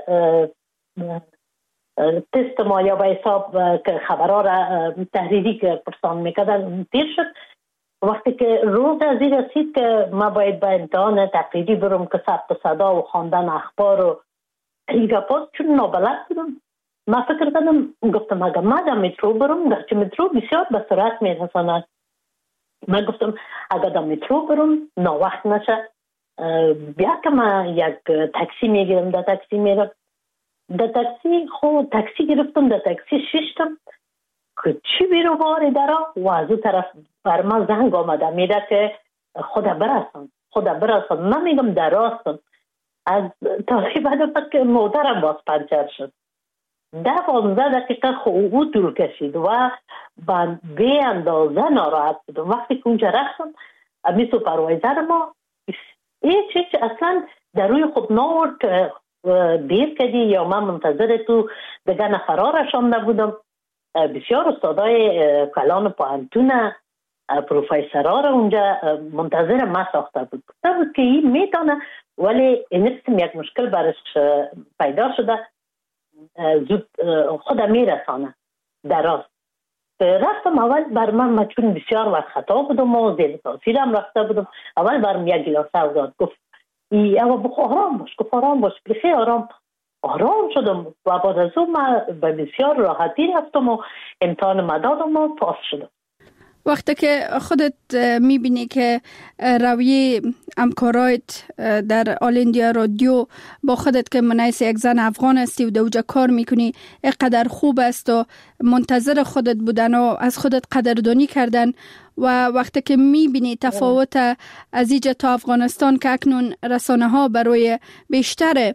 تست ما یا به حساب که خبرها را تحریری که پرسان میکردن تیر شد. وقتی که روز از این رسید که ما باید به امتحان تقریری برم که ثبت صدا و خواندن اخبار و ریگاپات، چون نابلد بودم، ما فکر کردم، گفتم اگر ما در مترو برم، درچه مترو بسیار به سرعت میرساند، من گفتم اگر در مترو برم ناوقت نشه، بیا که من یک تاکسی میگیرم، در تاکسی میرم. در تاکسی تاکسی گرفتم، در تاکسی ششتم که چی بیرو باری دارا و از اون طرف بر من زنگ آمده میده که خدا برسان. من میگم در راستم. از تقریبا که موترم باز پنچر شد. 10-15 دقیقه او طول کشید و به اندازه ناراحت بودم. وقتی که اونجا رفتم، امی سوپروایزر ما هیچ اصلا در روی خود ناورد که دیر کردی یا من منتظر تو دیگه نفرها رشانده بودم. بسیار استادای کلان پوهنتون، پروفیسرها را اونجا منتظر ما ساخته بود. گفته بود که این میتونه، ولی این قسم یک مشکل برش پیدا شده، زود خود میرسانه در راست. رفتم اول بر من چون بسیار وقت خطا بودم و زیر تاثیرم رفته بودم، اول برم یک گلاس داد، گفت اما بخو آرام باش، گفت آرام باش، بخی آرام شدم و بعد از اون من به بسیار راحتی رفتم و امتحان مدادم و پاس شدم. وقتی که خودت میبینی که رویه همکارایت در آل اندیا رادیو با خودت که منیس یک زن افغان هستی و دوجا کار میکنی اینقدر خوب است و منتظر خودت بودن و از خودت قدردانی کردن، و وقتی که میبینی تفاوت از اینجا تا افغانستان که اکنون رسانه ها برای بیشتر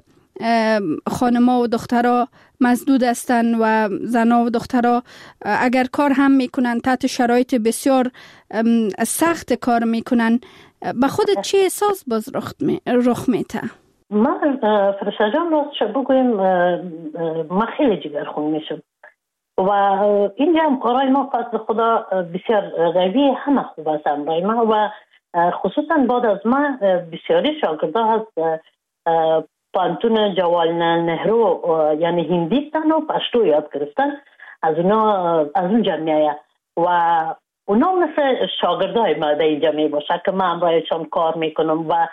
خانما و دخترها مسدود هستن و زنها و دخترها اگر کار هم میکنن تحت شرایط بسیار سخت کار میکنن، به خودت چه احساس باز رخ میته؟ من فرشته جان راستش بگویم من خیلی جگرخون میشم و اینجا هم کارهای ما فضل خدا بسیار قوی همه خوب است برای ما و خصوصا بعد از ما بسیاری شاگرده هست پانتون جواهرلال نهرو یعنی هندیستان و پشتو یاد گرفتن از اون جمعیه و اونا مثل شاگردای ما در اینجا می باشه که من برایشان کار میکنم و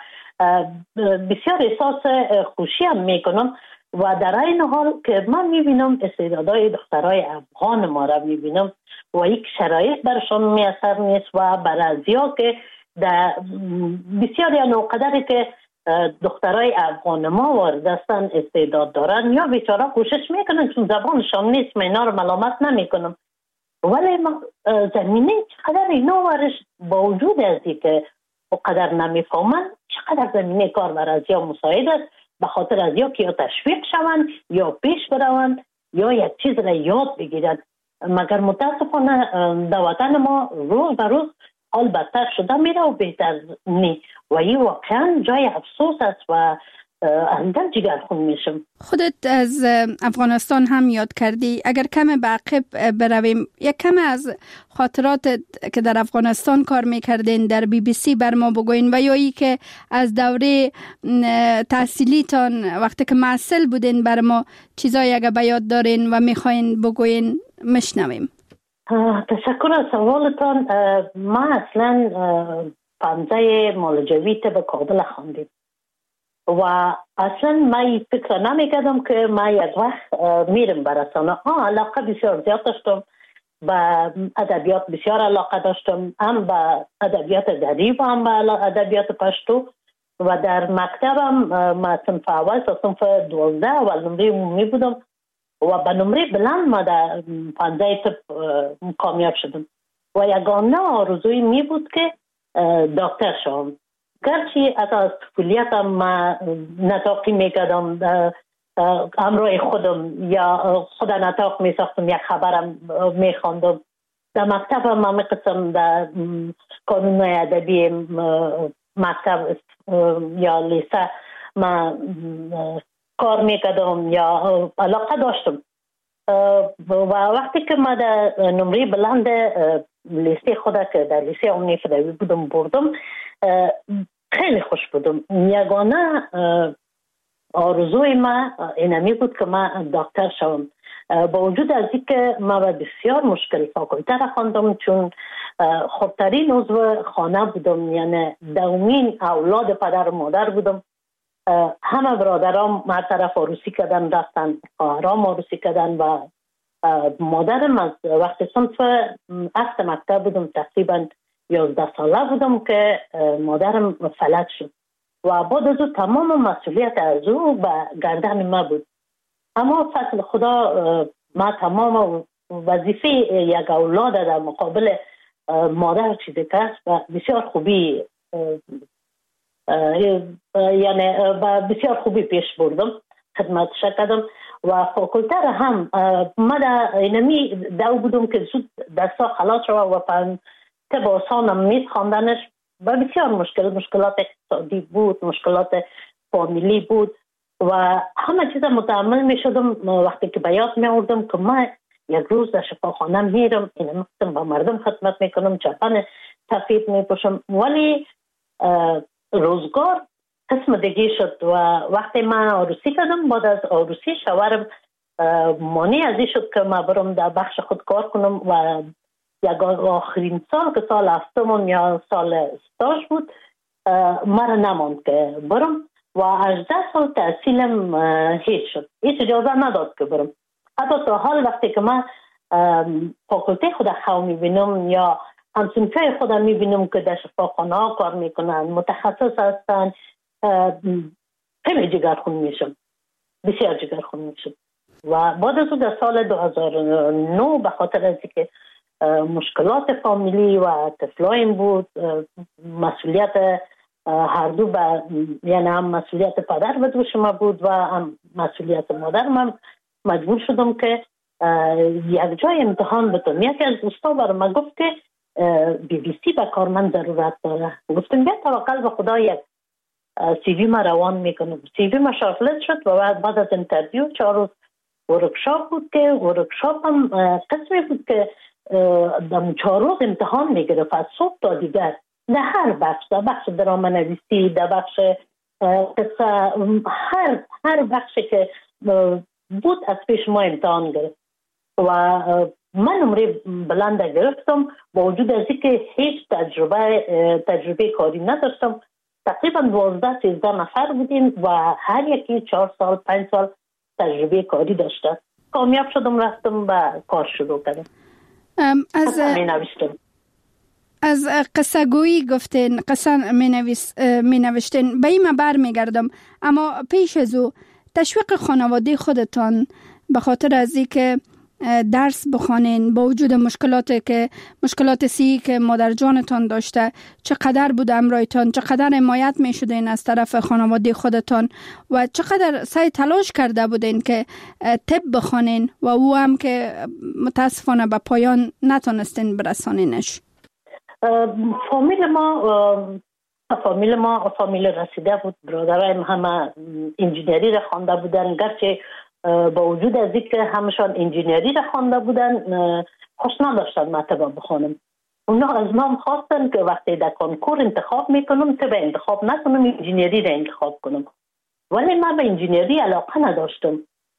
بسیار احساس خوشی هم میکنم و در این حال که من میبینم استعدادهای دخترای افغان ما را میبینم و یک شرایط برشان میسر نیست و برازیا که در بسیاری نوقدری که دخترای افغان ما واردستن استعداد دارن یا بیچاره کوشش میکنن چون زبانشان نیست، من اینا رو ملامت نمیکنم، ولی زمینه چقدر اینا ورش با وجود از که اقدر نمیفهمن چقدر زمینه کار برازیا مساعد است به خاطر از یا که یا تشویق شوند یا پیش بروند یا یک چیز را یاد بگیرند. مگر متاسفانه در وطن ما روز به روز حال بدتر شده میره و بهتر نی و این واقعا جای افسوس است و همدن جگرخون میشم. خودت از افغانستان هم یاد کردی، اگر کم به عقب برویم یک کم از خاطرات که در افغانستان کار میکردین در BBC بر ما بگوین و یا ای که از دوره تحصیلیتان وقتی که معسل بودین بر ما چیزایی اگر به یاد دارین و میخواین بگوین مشنویم. تشکر از سوالتان. ما اصلا پانزه مالجویت به کابل خواندیم و اصلا من فکر نمیکردم که ما یک وقت میرم به رسانه. علاقه بسیار زیاد داشتم به ادبیات، بسیار علاقه داشتم، هم به ادبیات دری و هم به ادبیات پشتو و در مکتبم ما صنف اول تا صنف 12 اول نمره عمومی بودم و به نمره بلند ما در 15 طب کامیاب شدم و یگانه آرزوی می بود که دکتر شوم. گرچه از طفولیتم ما نطاقی میکردم همراه خودم یا خود نطاق میساختم، یک خبرم میخواندم. در مکتبم ما قسم در کانون ادبی مکتب یا لیسه ما کار میکردم یا علاقه داشتم و وقتی که ما در نمره بلند لیسه خود که در لیسه امنی فدوی بودم بردم خیلی خوش بودم. یگانه آرزوی ما اینمی بود که ما دکتر شوم. با وجود از اینکه ما بسیار مشکل فاکولته را خواندم چون خودترین عضو خانه بودم، یعنی دومین اولاد پدر و مادر بودم. همه برادرام ما طرف عروسی کردن رفتن، خواهرام عروسی کردن و مادرم از وقت صنف هفت مکتب بودم تقریبا 11 ساله بودم که مادرم فلج شد و بعد از تمام مسئولیت از او به گردن ما بود. اما فضل خدا ما تمام وظیفه یک اولاد در مقابل مادر چیزی که و بسیار خوبی یعنی بسیار خوبی پیش بردم، خدمتش کردم و فاکولته را هم ما در اینمی دو بودم که زود دستا خلاص شد و طب آسانم نیست خواندنش و بسیار مشکلات اقتصادی بود، مشکلات فامیلی بود و همه چیز متحمل می شدم. وقتی که بیاد می آوردم که من یک روز در شفاخانه میرم، اینم با مردم خدمت میکنم، چپن سفید میپوشم، ولی روزگار قسم دیگه شد و وقتی من عروسی کردم بعد از عروسی شوهرم مانع از این شد که من برم در بخش خود کار کنم و یک آخرین سال که سال هفتم یا سال استاژ بود مرا نماند که برم و 18 سال تحصیلم هیچ شد، هیچ اجازه نداد که برم. حتی تا حال وقتی که من فاکولته خود خواهم میبینم یا همسنفای خودم میبینم که در شفاخانه ها کار میکنن، متخصص هستن. خیلی جگرخون میشم، بسیار جگرخون میشم. و بعد از در سال 2009 به خاطر از که مشکلات فامیلی و طفلایم بود، مسئولیت هر دو یعنی هم مسئولیت پدر به دوش ما بود و هم مسئولیت مادر. من مجبور شدم که یک جای امتحان بتم. یکی از دوستا برای من گفت که BBC به کار من ضرورت داره. گفتم بیا توکل به خدا، یک CV ما روان میکنم. CV ما شارتلیست شد و بعد از انترویو 4 روز ورکشاپ بود که ورکشاپ هم قسمی بود که در 4 روز امتحان میگرفت از صبح تا دیگر، در هر بخش، در بخش درام نویسی، در بخش قصه، هر بخشی که بود از پیش ما امتحان گرفت و من نمره بلند گرفتم با وجود از اینکه هیچ تجربه کاری نداشتم. تقریبا 12-13 نفر بودیم و هر یکی 4 سال 5 سال تجربه کاری داشته. کامیاب شدم، رفتم و کار شروع کردم. از قصه گویی گفتین، قصه می نوشتین، به این بر می گردم. اما پیش از او تشویق خانواده خودتان به خاطر از این که درس بخوانین با وجود مشکلات سی که مادر جانتان داشته، چقدر بود همراهتان، چقدر حمایت می شدین از طرف خانواده خودتان و چقدر سعی تلاش کرده بودین که طب بخوانین و او هم که متاسفانه به پایان نتونستین برسانینش؟ فامیل ما فامیل رسیده بود. برادرایم همه انجینری را خوانده بودن، گرچه با وجود از اینکه همشان انجینری را خوانده بودن خوش نداشتن من طب بخونم. اونا از من خواستن که وقتی در کنکور انتخاب میکنم طب انتخاب نکنم، انجینری را انتخاب کنم. ولی من به انجینری علاقه نداشتم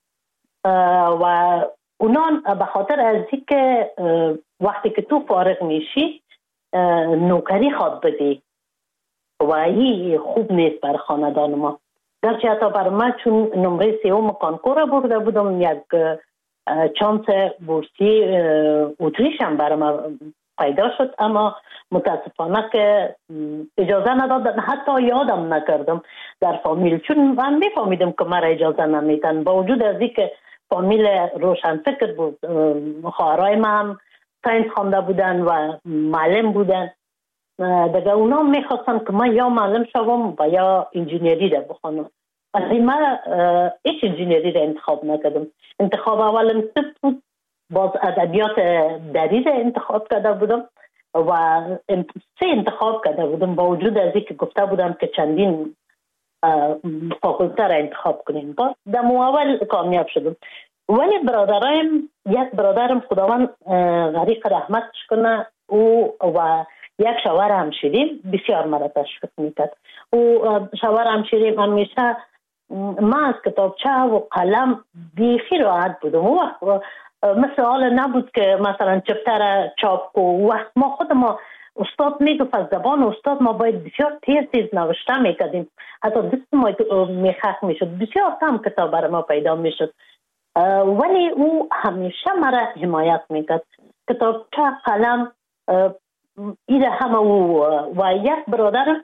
و اونا به خاطر از اینکه وقتی که تو فارغ میشی نوکری خواد بدی و این خوب نیست بر خاندان ما. گرچه حتی بر من چون نمره 3 کانکور برده بودم، یک چانس بورسی اتریش هم بر من پیدا شد، اما متاسفانه که اجازه ندادن، حتی یادم نکردم در فامیل، چون من میفهمیدم که مرا اجازه نمیدن. با وجود از اینکه فامیل روشن فکر بود، خواهرای من هم ساینس خوانده بودن و معلم بودن، دیگه اونا میخواستن که من یا معلم شوم و یا انجینری را بخونم. ولی من هیچ انجینری را انتخاب نکردم. انتخاب اولم طب بود، باز ادبیات دری را انتخاب کرده بودم و 3 انتخاب کرده بودم با وجود از اینکه گفته بودم که چندین فاکولته را انتخاب کنیم. باز در اول کامیاب شدم. ولی برادرایم، یک برادرم خداوند غریق رحمتش کنه، او و یک شوهر همشیریم بسیار مرا تشویق میکرد. او شوهر همشیریم همیشه من از کتابچه و قلم بیخی راحت بودم. او وقت مثل حال نبود که مثلا چپتر چاپ کو. وقت ما خود ما استاد میگفت از زبان استاد ما باید بسیار تیز نوشته میکردیم، حتی دست ما میخک میشد، بسیار کم کتاب برای ما پیدا میشد. ولی او همیشه مرا حمایت میکرد. کتابچه قلم ایده همه او و یک برادر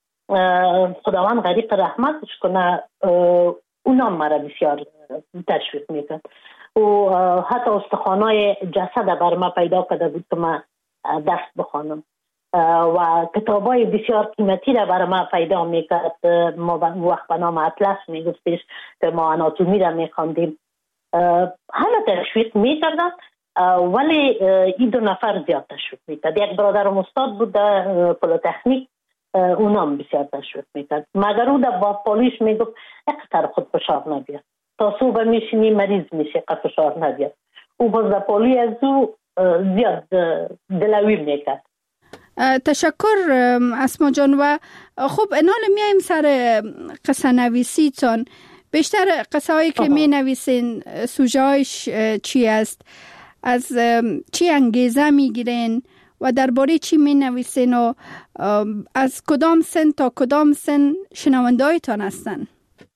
خداوند غریق رحمتش کنه اونا مرا بسیار تشویق میکرد. و حتی استخوانای جسد بر ما پیدا کرده بود که من دست بخوانم و کتابای بسیار قیمتی را بر ما پیدا میکرد. ما وقت به نام اطلس میگفتش که ما آناتومی را میخواندیم. همه تشویق میکردن، ولی این 2 نفر زیاد تشویق میکرد. یک برادرم استاد بود در پلیتکنیک، اونام بسیار تشویق میکرد، مگر او در پالیش میگفت اقتر خود فشار نبید، تا صبح میشینی مریض میشه قد فشار نبید. او باز در پالی از او زیاد دلوی میکرد. تشکر اسما جان. و خب انال میایم سر قصه نویسی تان. بیشتر قصه هایی که می نویسین سوژه هایش چی است؟ از چی انگیزه می گیرین و درباره چی می نویسین و از کدام سن تا کدام سن شنونده هایتان هستن؟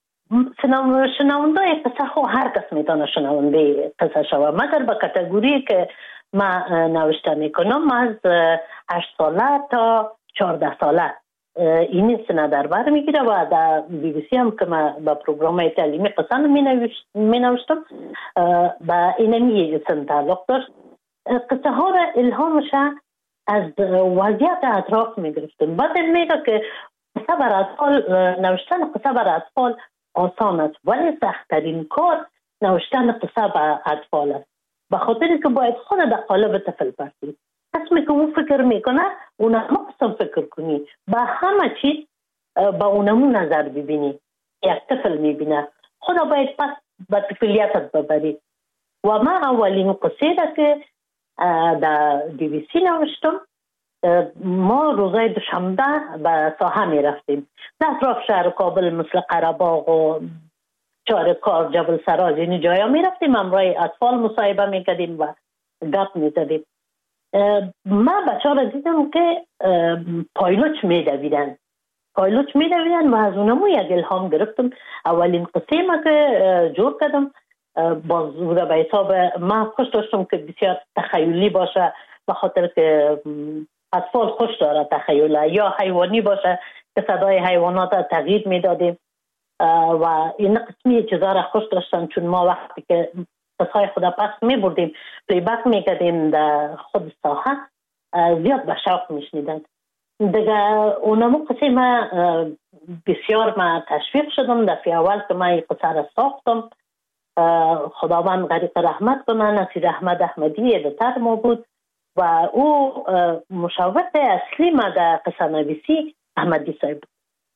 شنونده قصه خو هر کس میتونه شنونده قصه شوه، مگر با کاتگوری که ما نوشته میکنم از 8 ساله تا 14 ساله این سنه در بر میگیره و در بی بی سی هم که من با پروگرام تعلیمی قصه می نوشتم با اینمی سن تعلق داشت. قصه ها را الهامش از وضعیت اطراف می گرفتم. بعد میگه که قصه بر اطفال نوشتن قصه بر اطفال آسان است ولی سخت‌ترین کار نوشتن قصه بر اطفال است، به خاطر که باید خود در قالب طفل باشی. قسمی که او فکر میکنه اونم قسم فکر کنی، با همه چیز با اونمو نظر ببینی. یک طفل میبینه خدا باید پس به طفلیتت ببری. و من اولین قصه ده که در بی بی سی نوشتم، ما روزای دوشنبه به ساحه می رفتیم در اطراف شهر کابل مثل قره‌باغ و چارکار، جبل سراج، این جایا می رفتیم، همراه اطفال مصاحبه می کردیم و گپ می زدیم. من بچه ها را دیدم که پایلوچ می دویدن و از اونمو یک الهام گرفتم. اولین قصه ما که جور کردم باز به حساب من خوش داشتم که بسیار تخیلی باشه، به خاطر که اطفال خوش داره تخیل، یا حیوانی باشه که صدای حیوانات تغییر میدادیم و این قسمی چیزا را خوش داشتن، چون ما وقتی که قصهای خدا پس میبردیم پلی بک میکردیم در خود ساحه زیاد به شوق میشنیدن دیگه. اونمو قصه ما بسیار ما تشویق شدم. دفعه اول که ما این قصه را ساختم خداوند غریق رحمت کنه، نصیر احمد احمدی ادیتور ما بود و او مشاور اصلی ما در قصه نویسی احمدی صاحب بود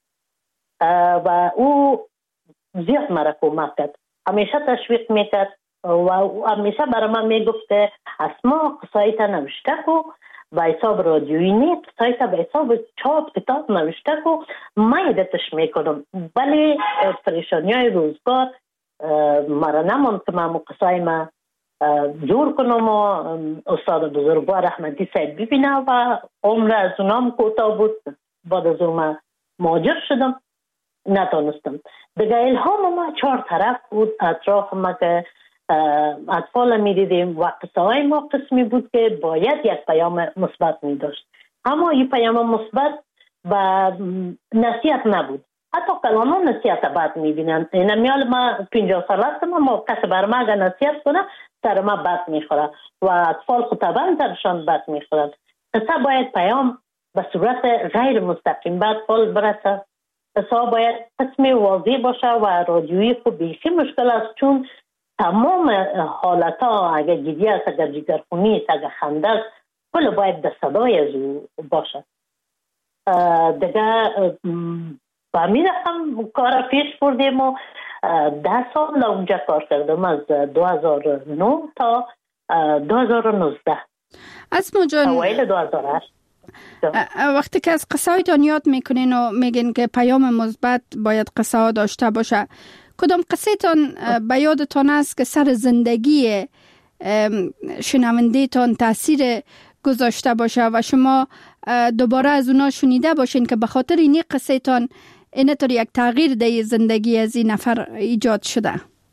و او زیاد مرا کمک کرد، همیشه تشویق میکرد و همیشه برای من میگفت اسما قصایت نوشته کو به حساب رادیویی نیست، قصایت به حساب چاپ کتاب نوشته کو، من ادتش میکنم. ولی پریشانی های روزگار مرا نماند که من قصای ما جور کنم و استاد بزرگوار احمدی صاحب ببینه و عمر از اونام کوتاه بود. بعد از اون مهاجر شدم، نتونستم دیگه. الهام ما 4 طرف بود اطراف ما که اطفال می دیدیم و قصه های ما قسمی بود که باید یک پیام مثبت می داشت، اما این پیام مثبت و نصیحت نبود. حتی کلاما نصیحت بد می بینن. این میال ما 50 ساله هستم، ما کسی بر ما اگر نصیحت کنه سر ما بد می خوره و اطفال خود طبعا سرشان بد می خورن. قصه باید پیام به صورت غیر مستقیم به اطفال برسه. قصه باید قسمی واضح باشه و رادیویی خود بیخی مشکل است، چون تمام حالت ها اگر گریه است، اگر جگرخونی است، اگر خنده است، کل باید در صدای از او باشه. دیگه با همین رقم کار پیش بردیم و 10 سال اونجا کار کردم، از 2009 تا 2019. اسما جان، اوایل 2008 وقتی که از قصه هایتان یاد میکنین و میگین که پیام مثبت باید قصه ها داشته باشه، کدام قصه تان به یادتان است که سر زندگی شنونده تان تاثیر گذاشته باشه و شما دوباره از اونا شنیده باشین که به خاطر این قصه تان اینطور یک تغییر در زندگی از این نفر ایجاد شده؟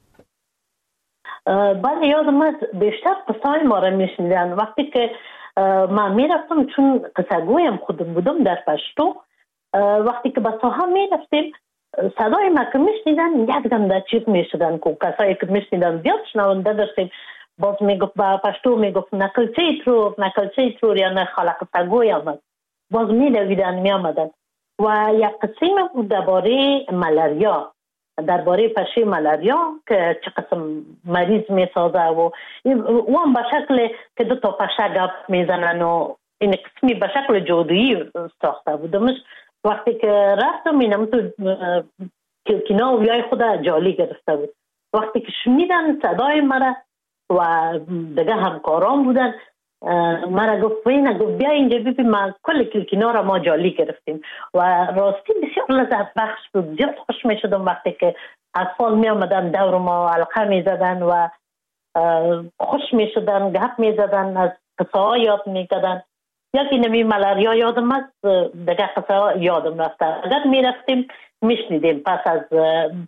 بله، یادم است بیشتر قصه های ما را میشنیدن. وقتی که من میرفتم، چون قصه گویم خودم بودم در پشتو، وقتی که به ساحه میرفتیم صدای ما که میشنیدن یک دم در چیز میشدن که کسایی که میشنیدن زیاد شنونده داشتیم. باز میگفت با پشتو میگفت نکلچه ترور یا نه خالق قصه گوی آمد، باز میدویدن میامدن. و یک قسم بود درباره ملاریا، درباره پشه ملاریا که چه قسم مریض میسازه و هم به شکل که 2 تا پشه گپ میزنن و این قسمی به شکل جادویی ساخته بودمش. وقتی که رفتم اینم تو کلکینا و بیای خدا جالی گرفته بود. وقتی که شنیدن صدای مرا و دیگه همکاران بودن، مرا گفت بیا اینجا ببین، ما کل کلکینا را ما جالی گرفتیم و راستی بسیار لذت بخش بود. زیاد خوش می شدم وقتی که اطفال می آمدن دور ما حلقه می زدن و خوش می شدن، گپ می زدن، از قصه ها یاد می کردن. یکی نمی ملاریا یادم است، دیگه قصه ها یادم رفته. اگر می رفتیم می شنیدیم، پس از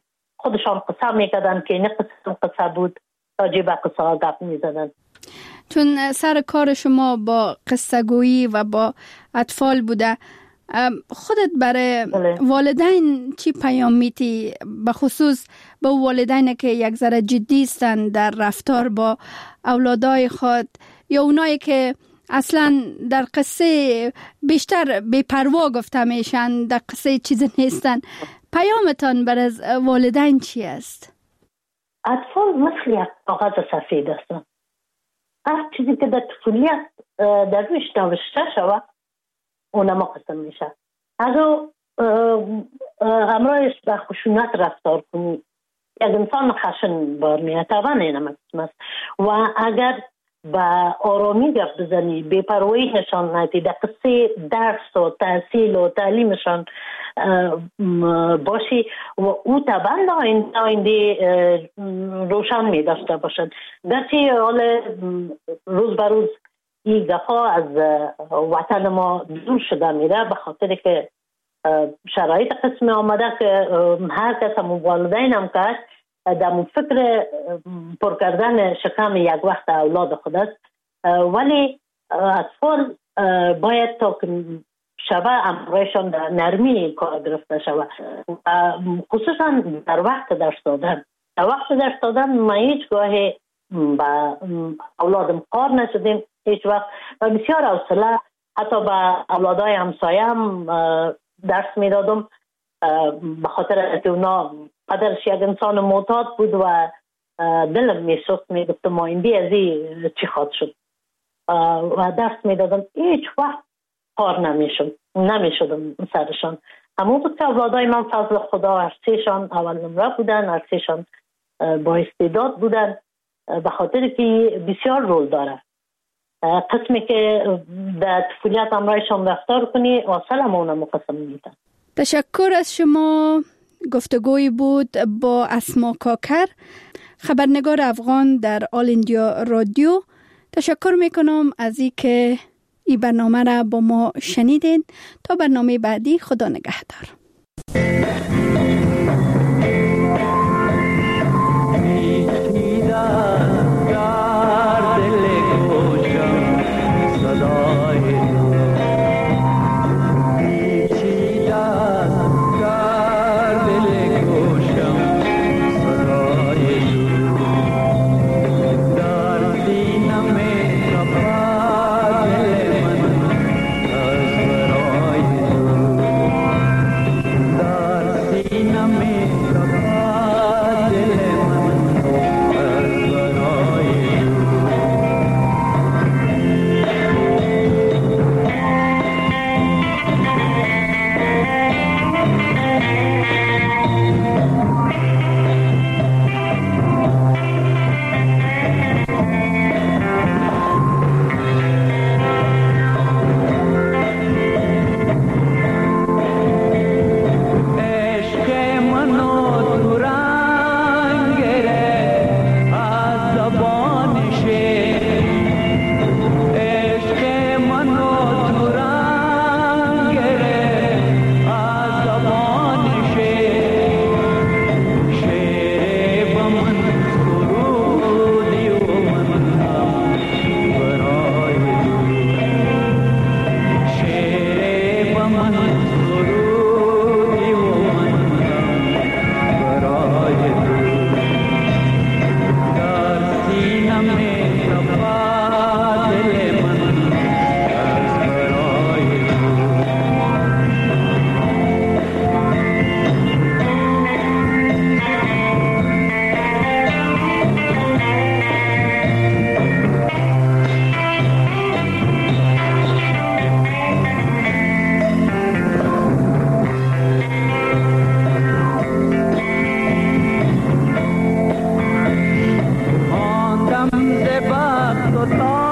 خودشان قصه می کردن که این قصه بود، راجع به قصه ها گپ می زدن. چون سر کار شما با قصه گویی و با اطفال بوده، خودت برای والدین چی پیام میتی، به خصوص به والدین که یک ذره جدی هستن در رفتار با اولادای خود یا اونایی که اصلا در قصه بیشتر بی‌پروا گفته میشن، در قصه چیزی نیستن؟ پیامتان برای والدین چی است؟ اطفال مثل یک کاغذ سفید هستن. هر چیزی که در طفولیت در روش نوشته شود اونما قسم میشه. اگر امرایش به خشونت رفتار کنی، یک انسان خشن بار میاد، طبعا اینم قسم است. و اگر با آرامی گفت بزنی، بی‌پروایی نشان ندی، در قصه درس و تحصیل و تعلیمشان باشی و او طبعا آینده روشن می داشته باشد. گرچه حال روز به روز این گفا از وطن ما دور شده میره، به خاطر که شرایط قسم آمده که هر کس هم والدین هم کرد در فکر پر کردن شکم یک وقت اولاد خود است. ولی اطفال باید تا شبه امرایشان در نرمی کار گرفته شود، خصوصا در وقت درس دادن. در وقت درس دادن ما هیچ گاهی با اولادم کار نشدیم هیچ وقت، و بسیار حوصله حتی با اولادای همسایه هم درس میدادم، به خاطر که اونا پدرش یک انسان معتاد بود و دلم میسوخت، میگفتم آینده از این چی خواهد شد و درس میدادم. هیچ وقت کار نمیشدم سرشان. همون بود که اولادای من فضل خدا ارسیشان اول نمره بودن، ارسیشان با استعداد بودن، به خاطر که بسیار رول داره. قسمی که در طفولیت امرایشان رفتار کنی اصلا همونه مقسم میدن. تشکر از شما. گفتگوی بود با اسما کاکر، خبرنگار افغان در آل اندیا رادیو. تشکر میکنم از این که این برنامه را با ما شنیدین. تا برنامه بعدی، خدا نگهدار. Total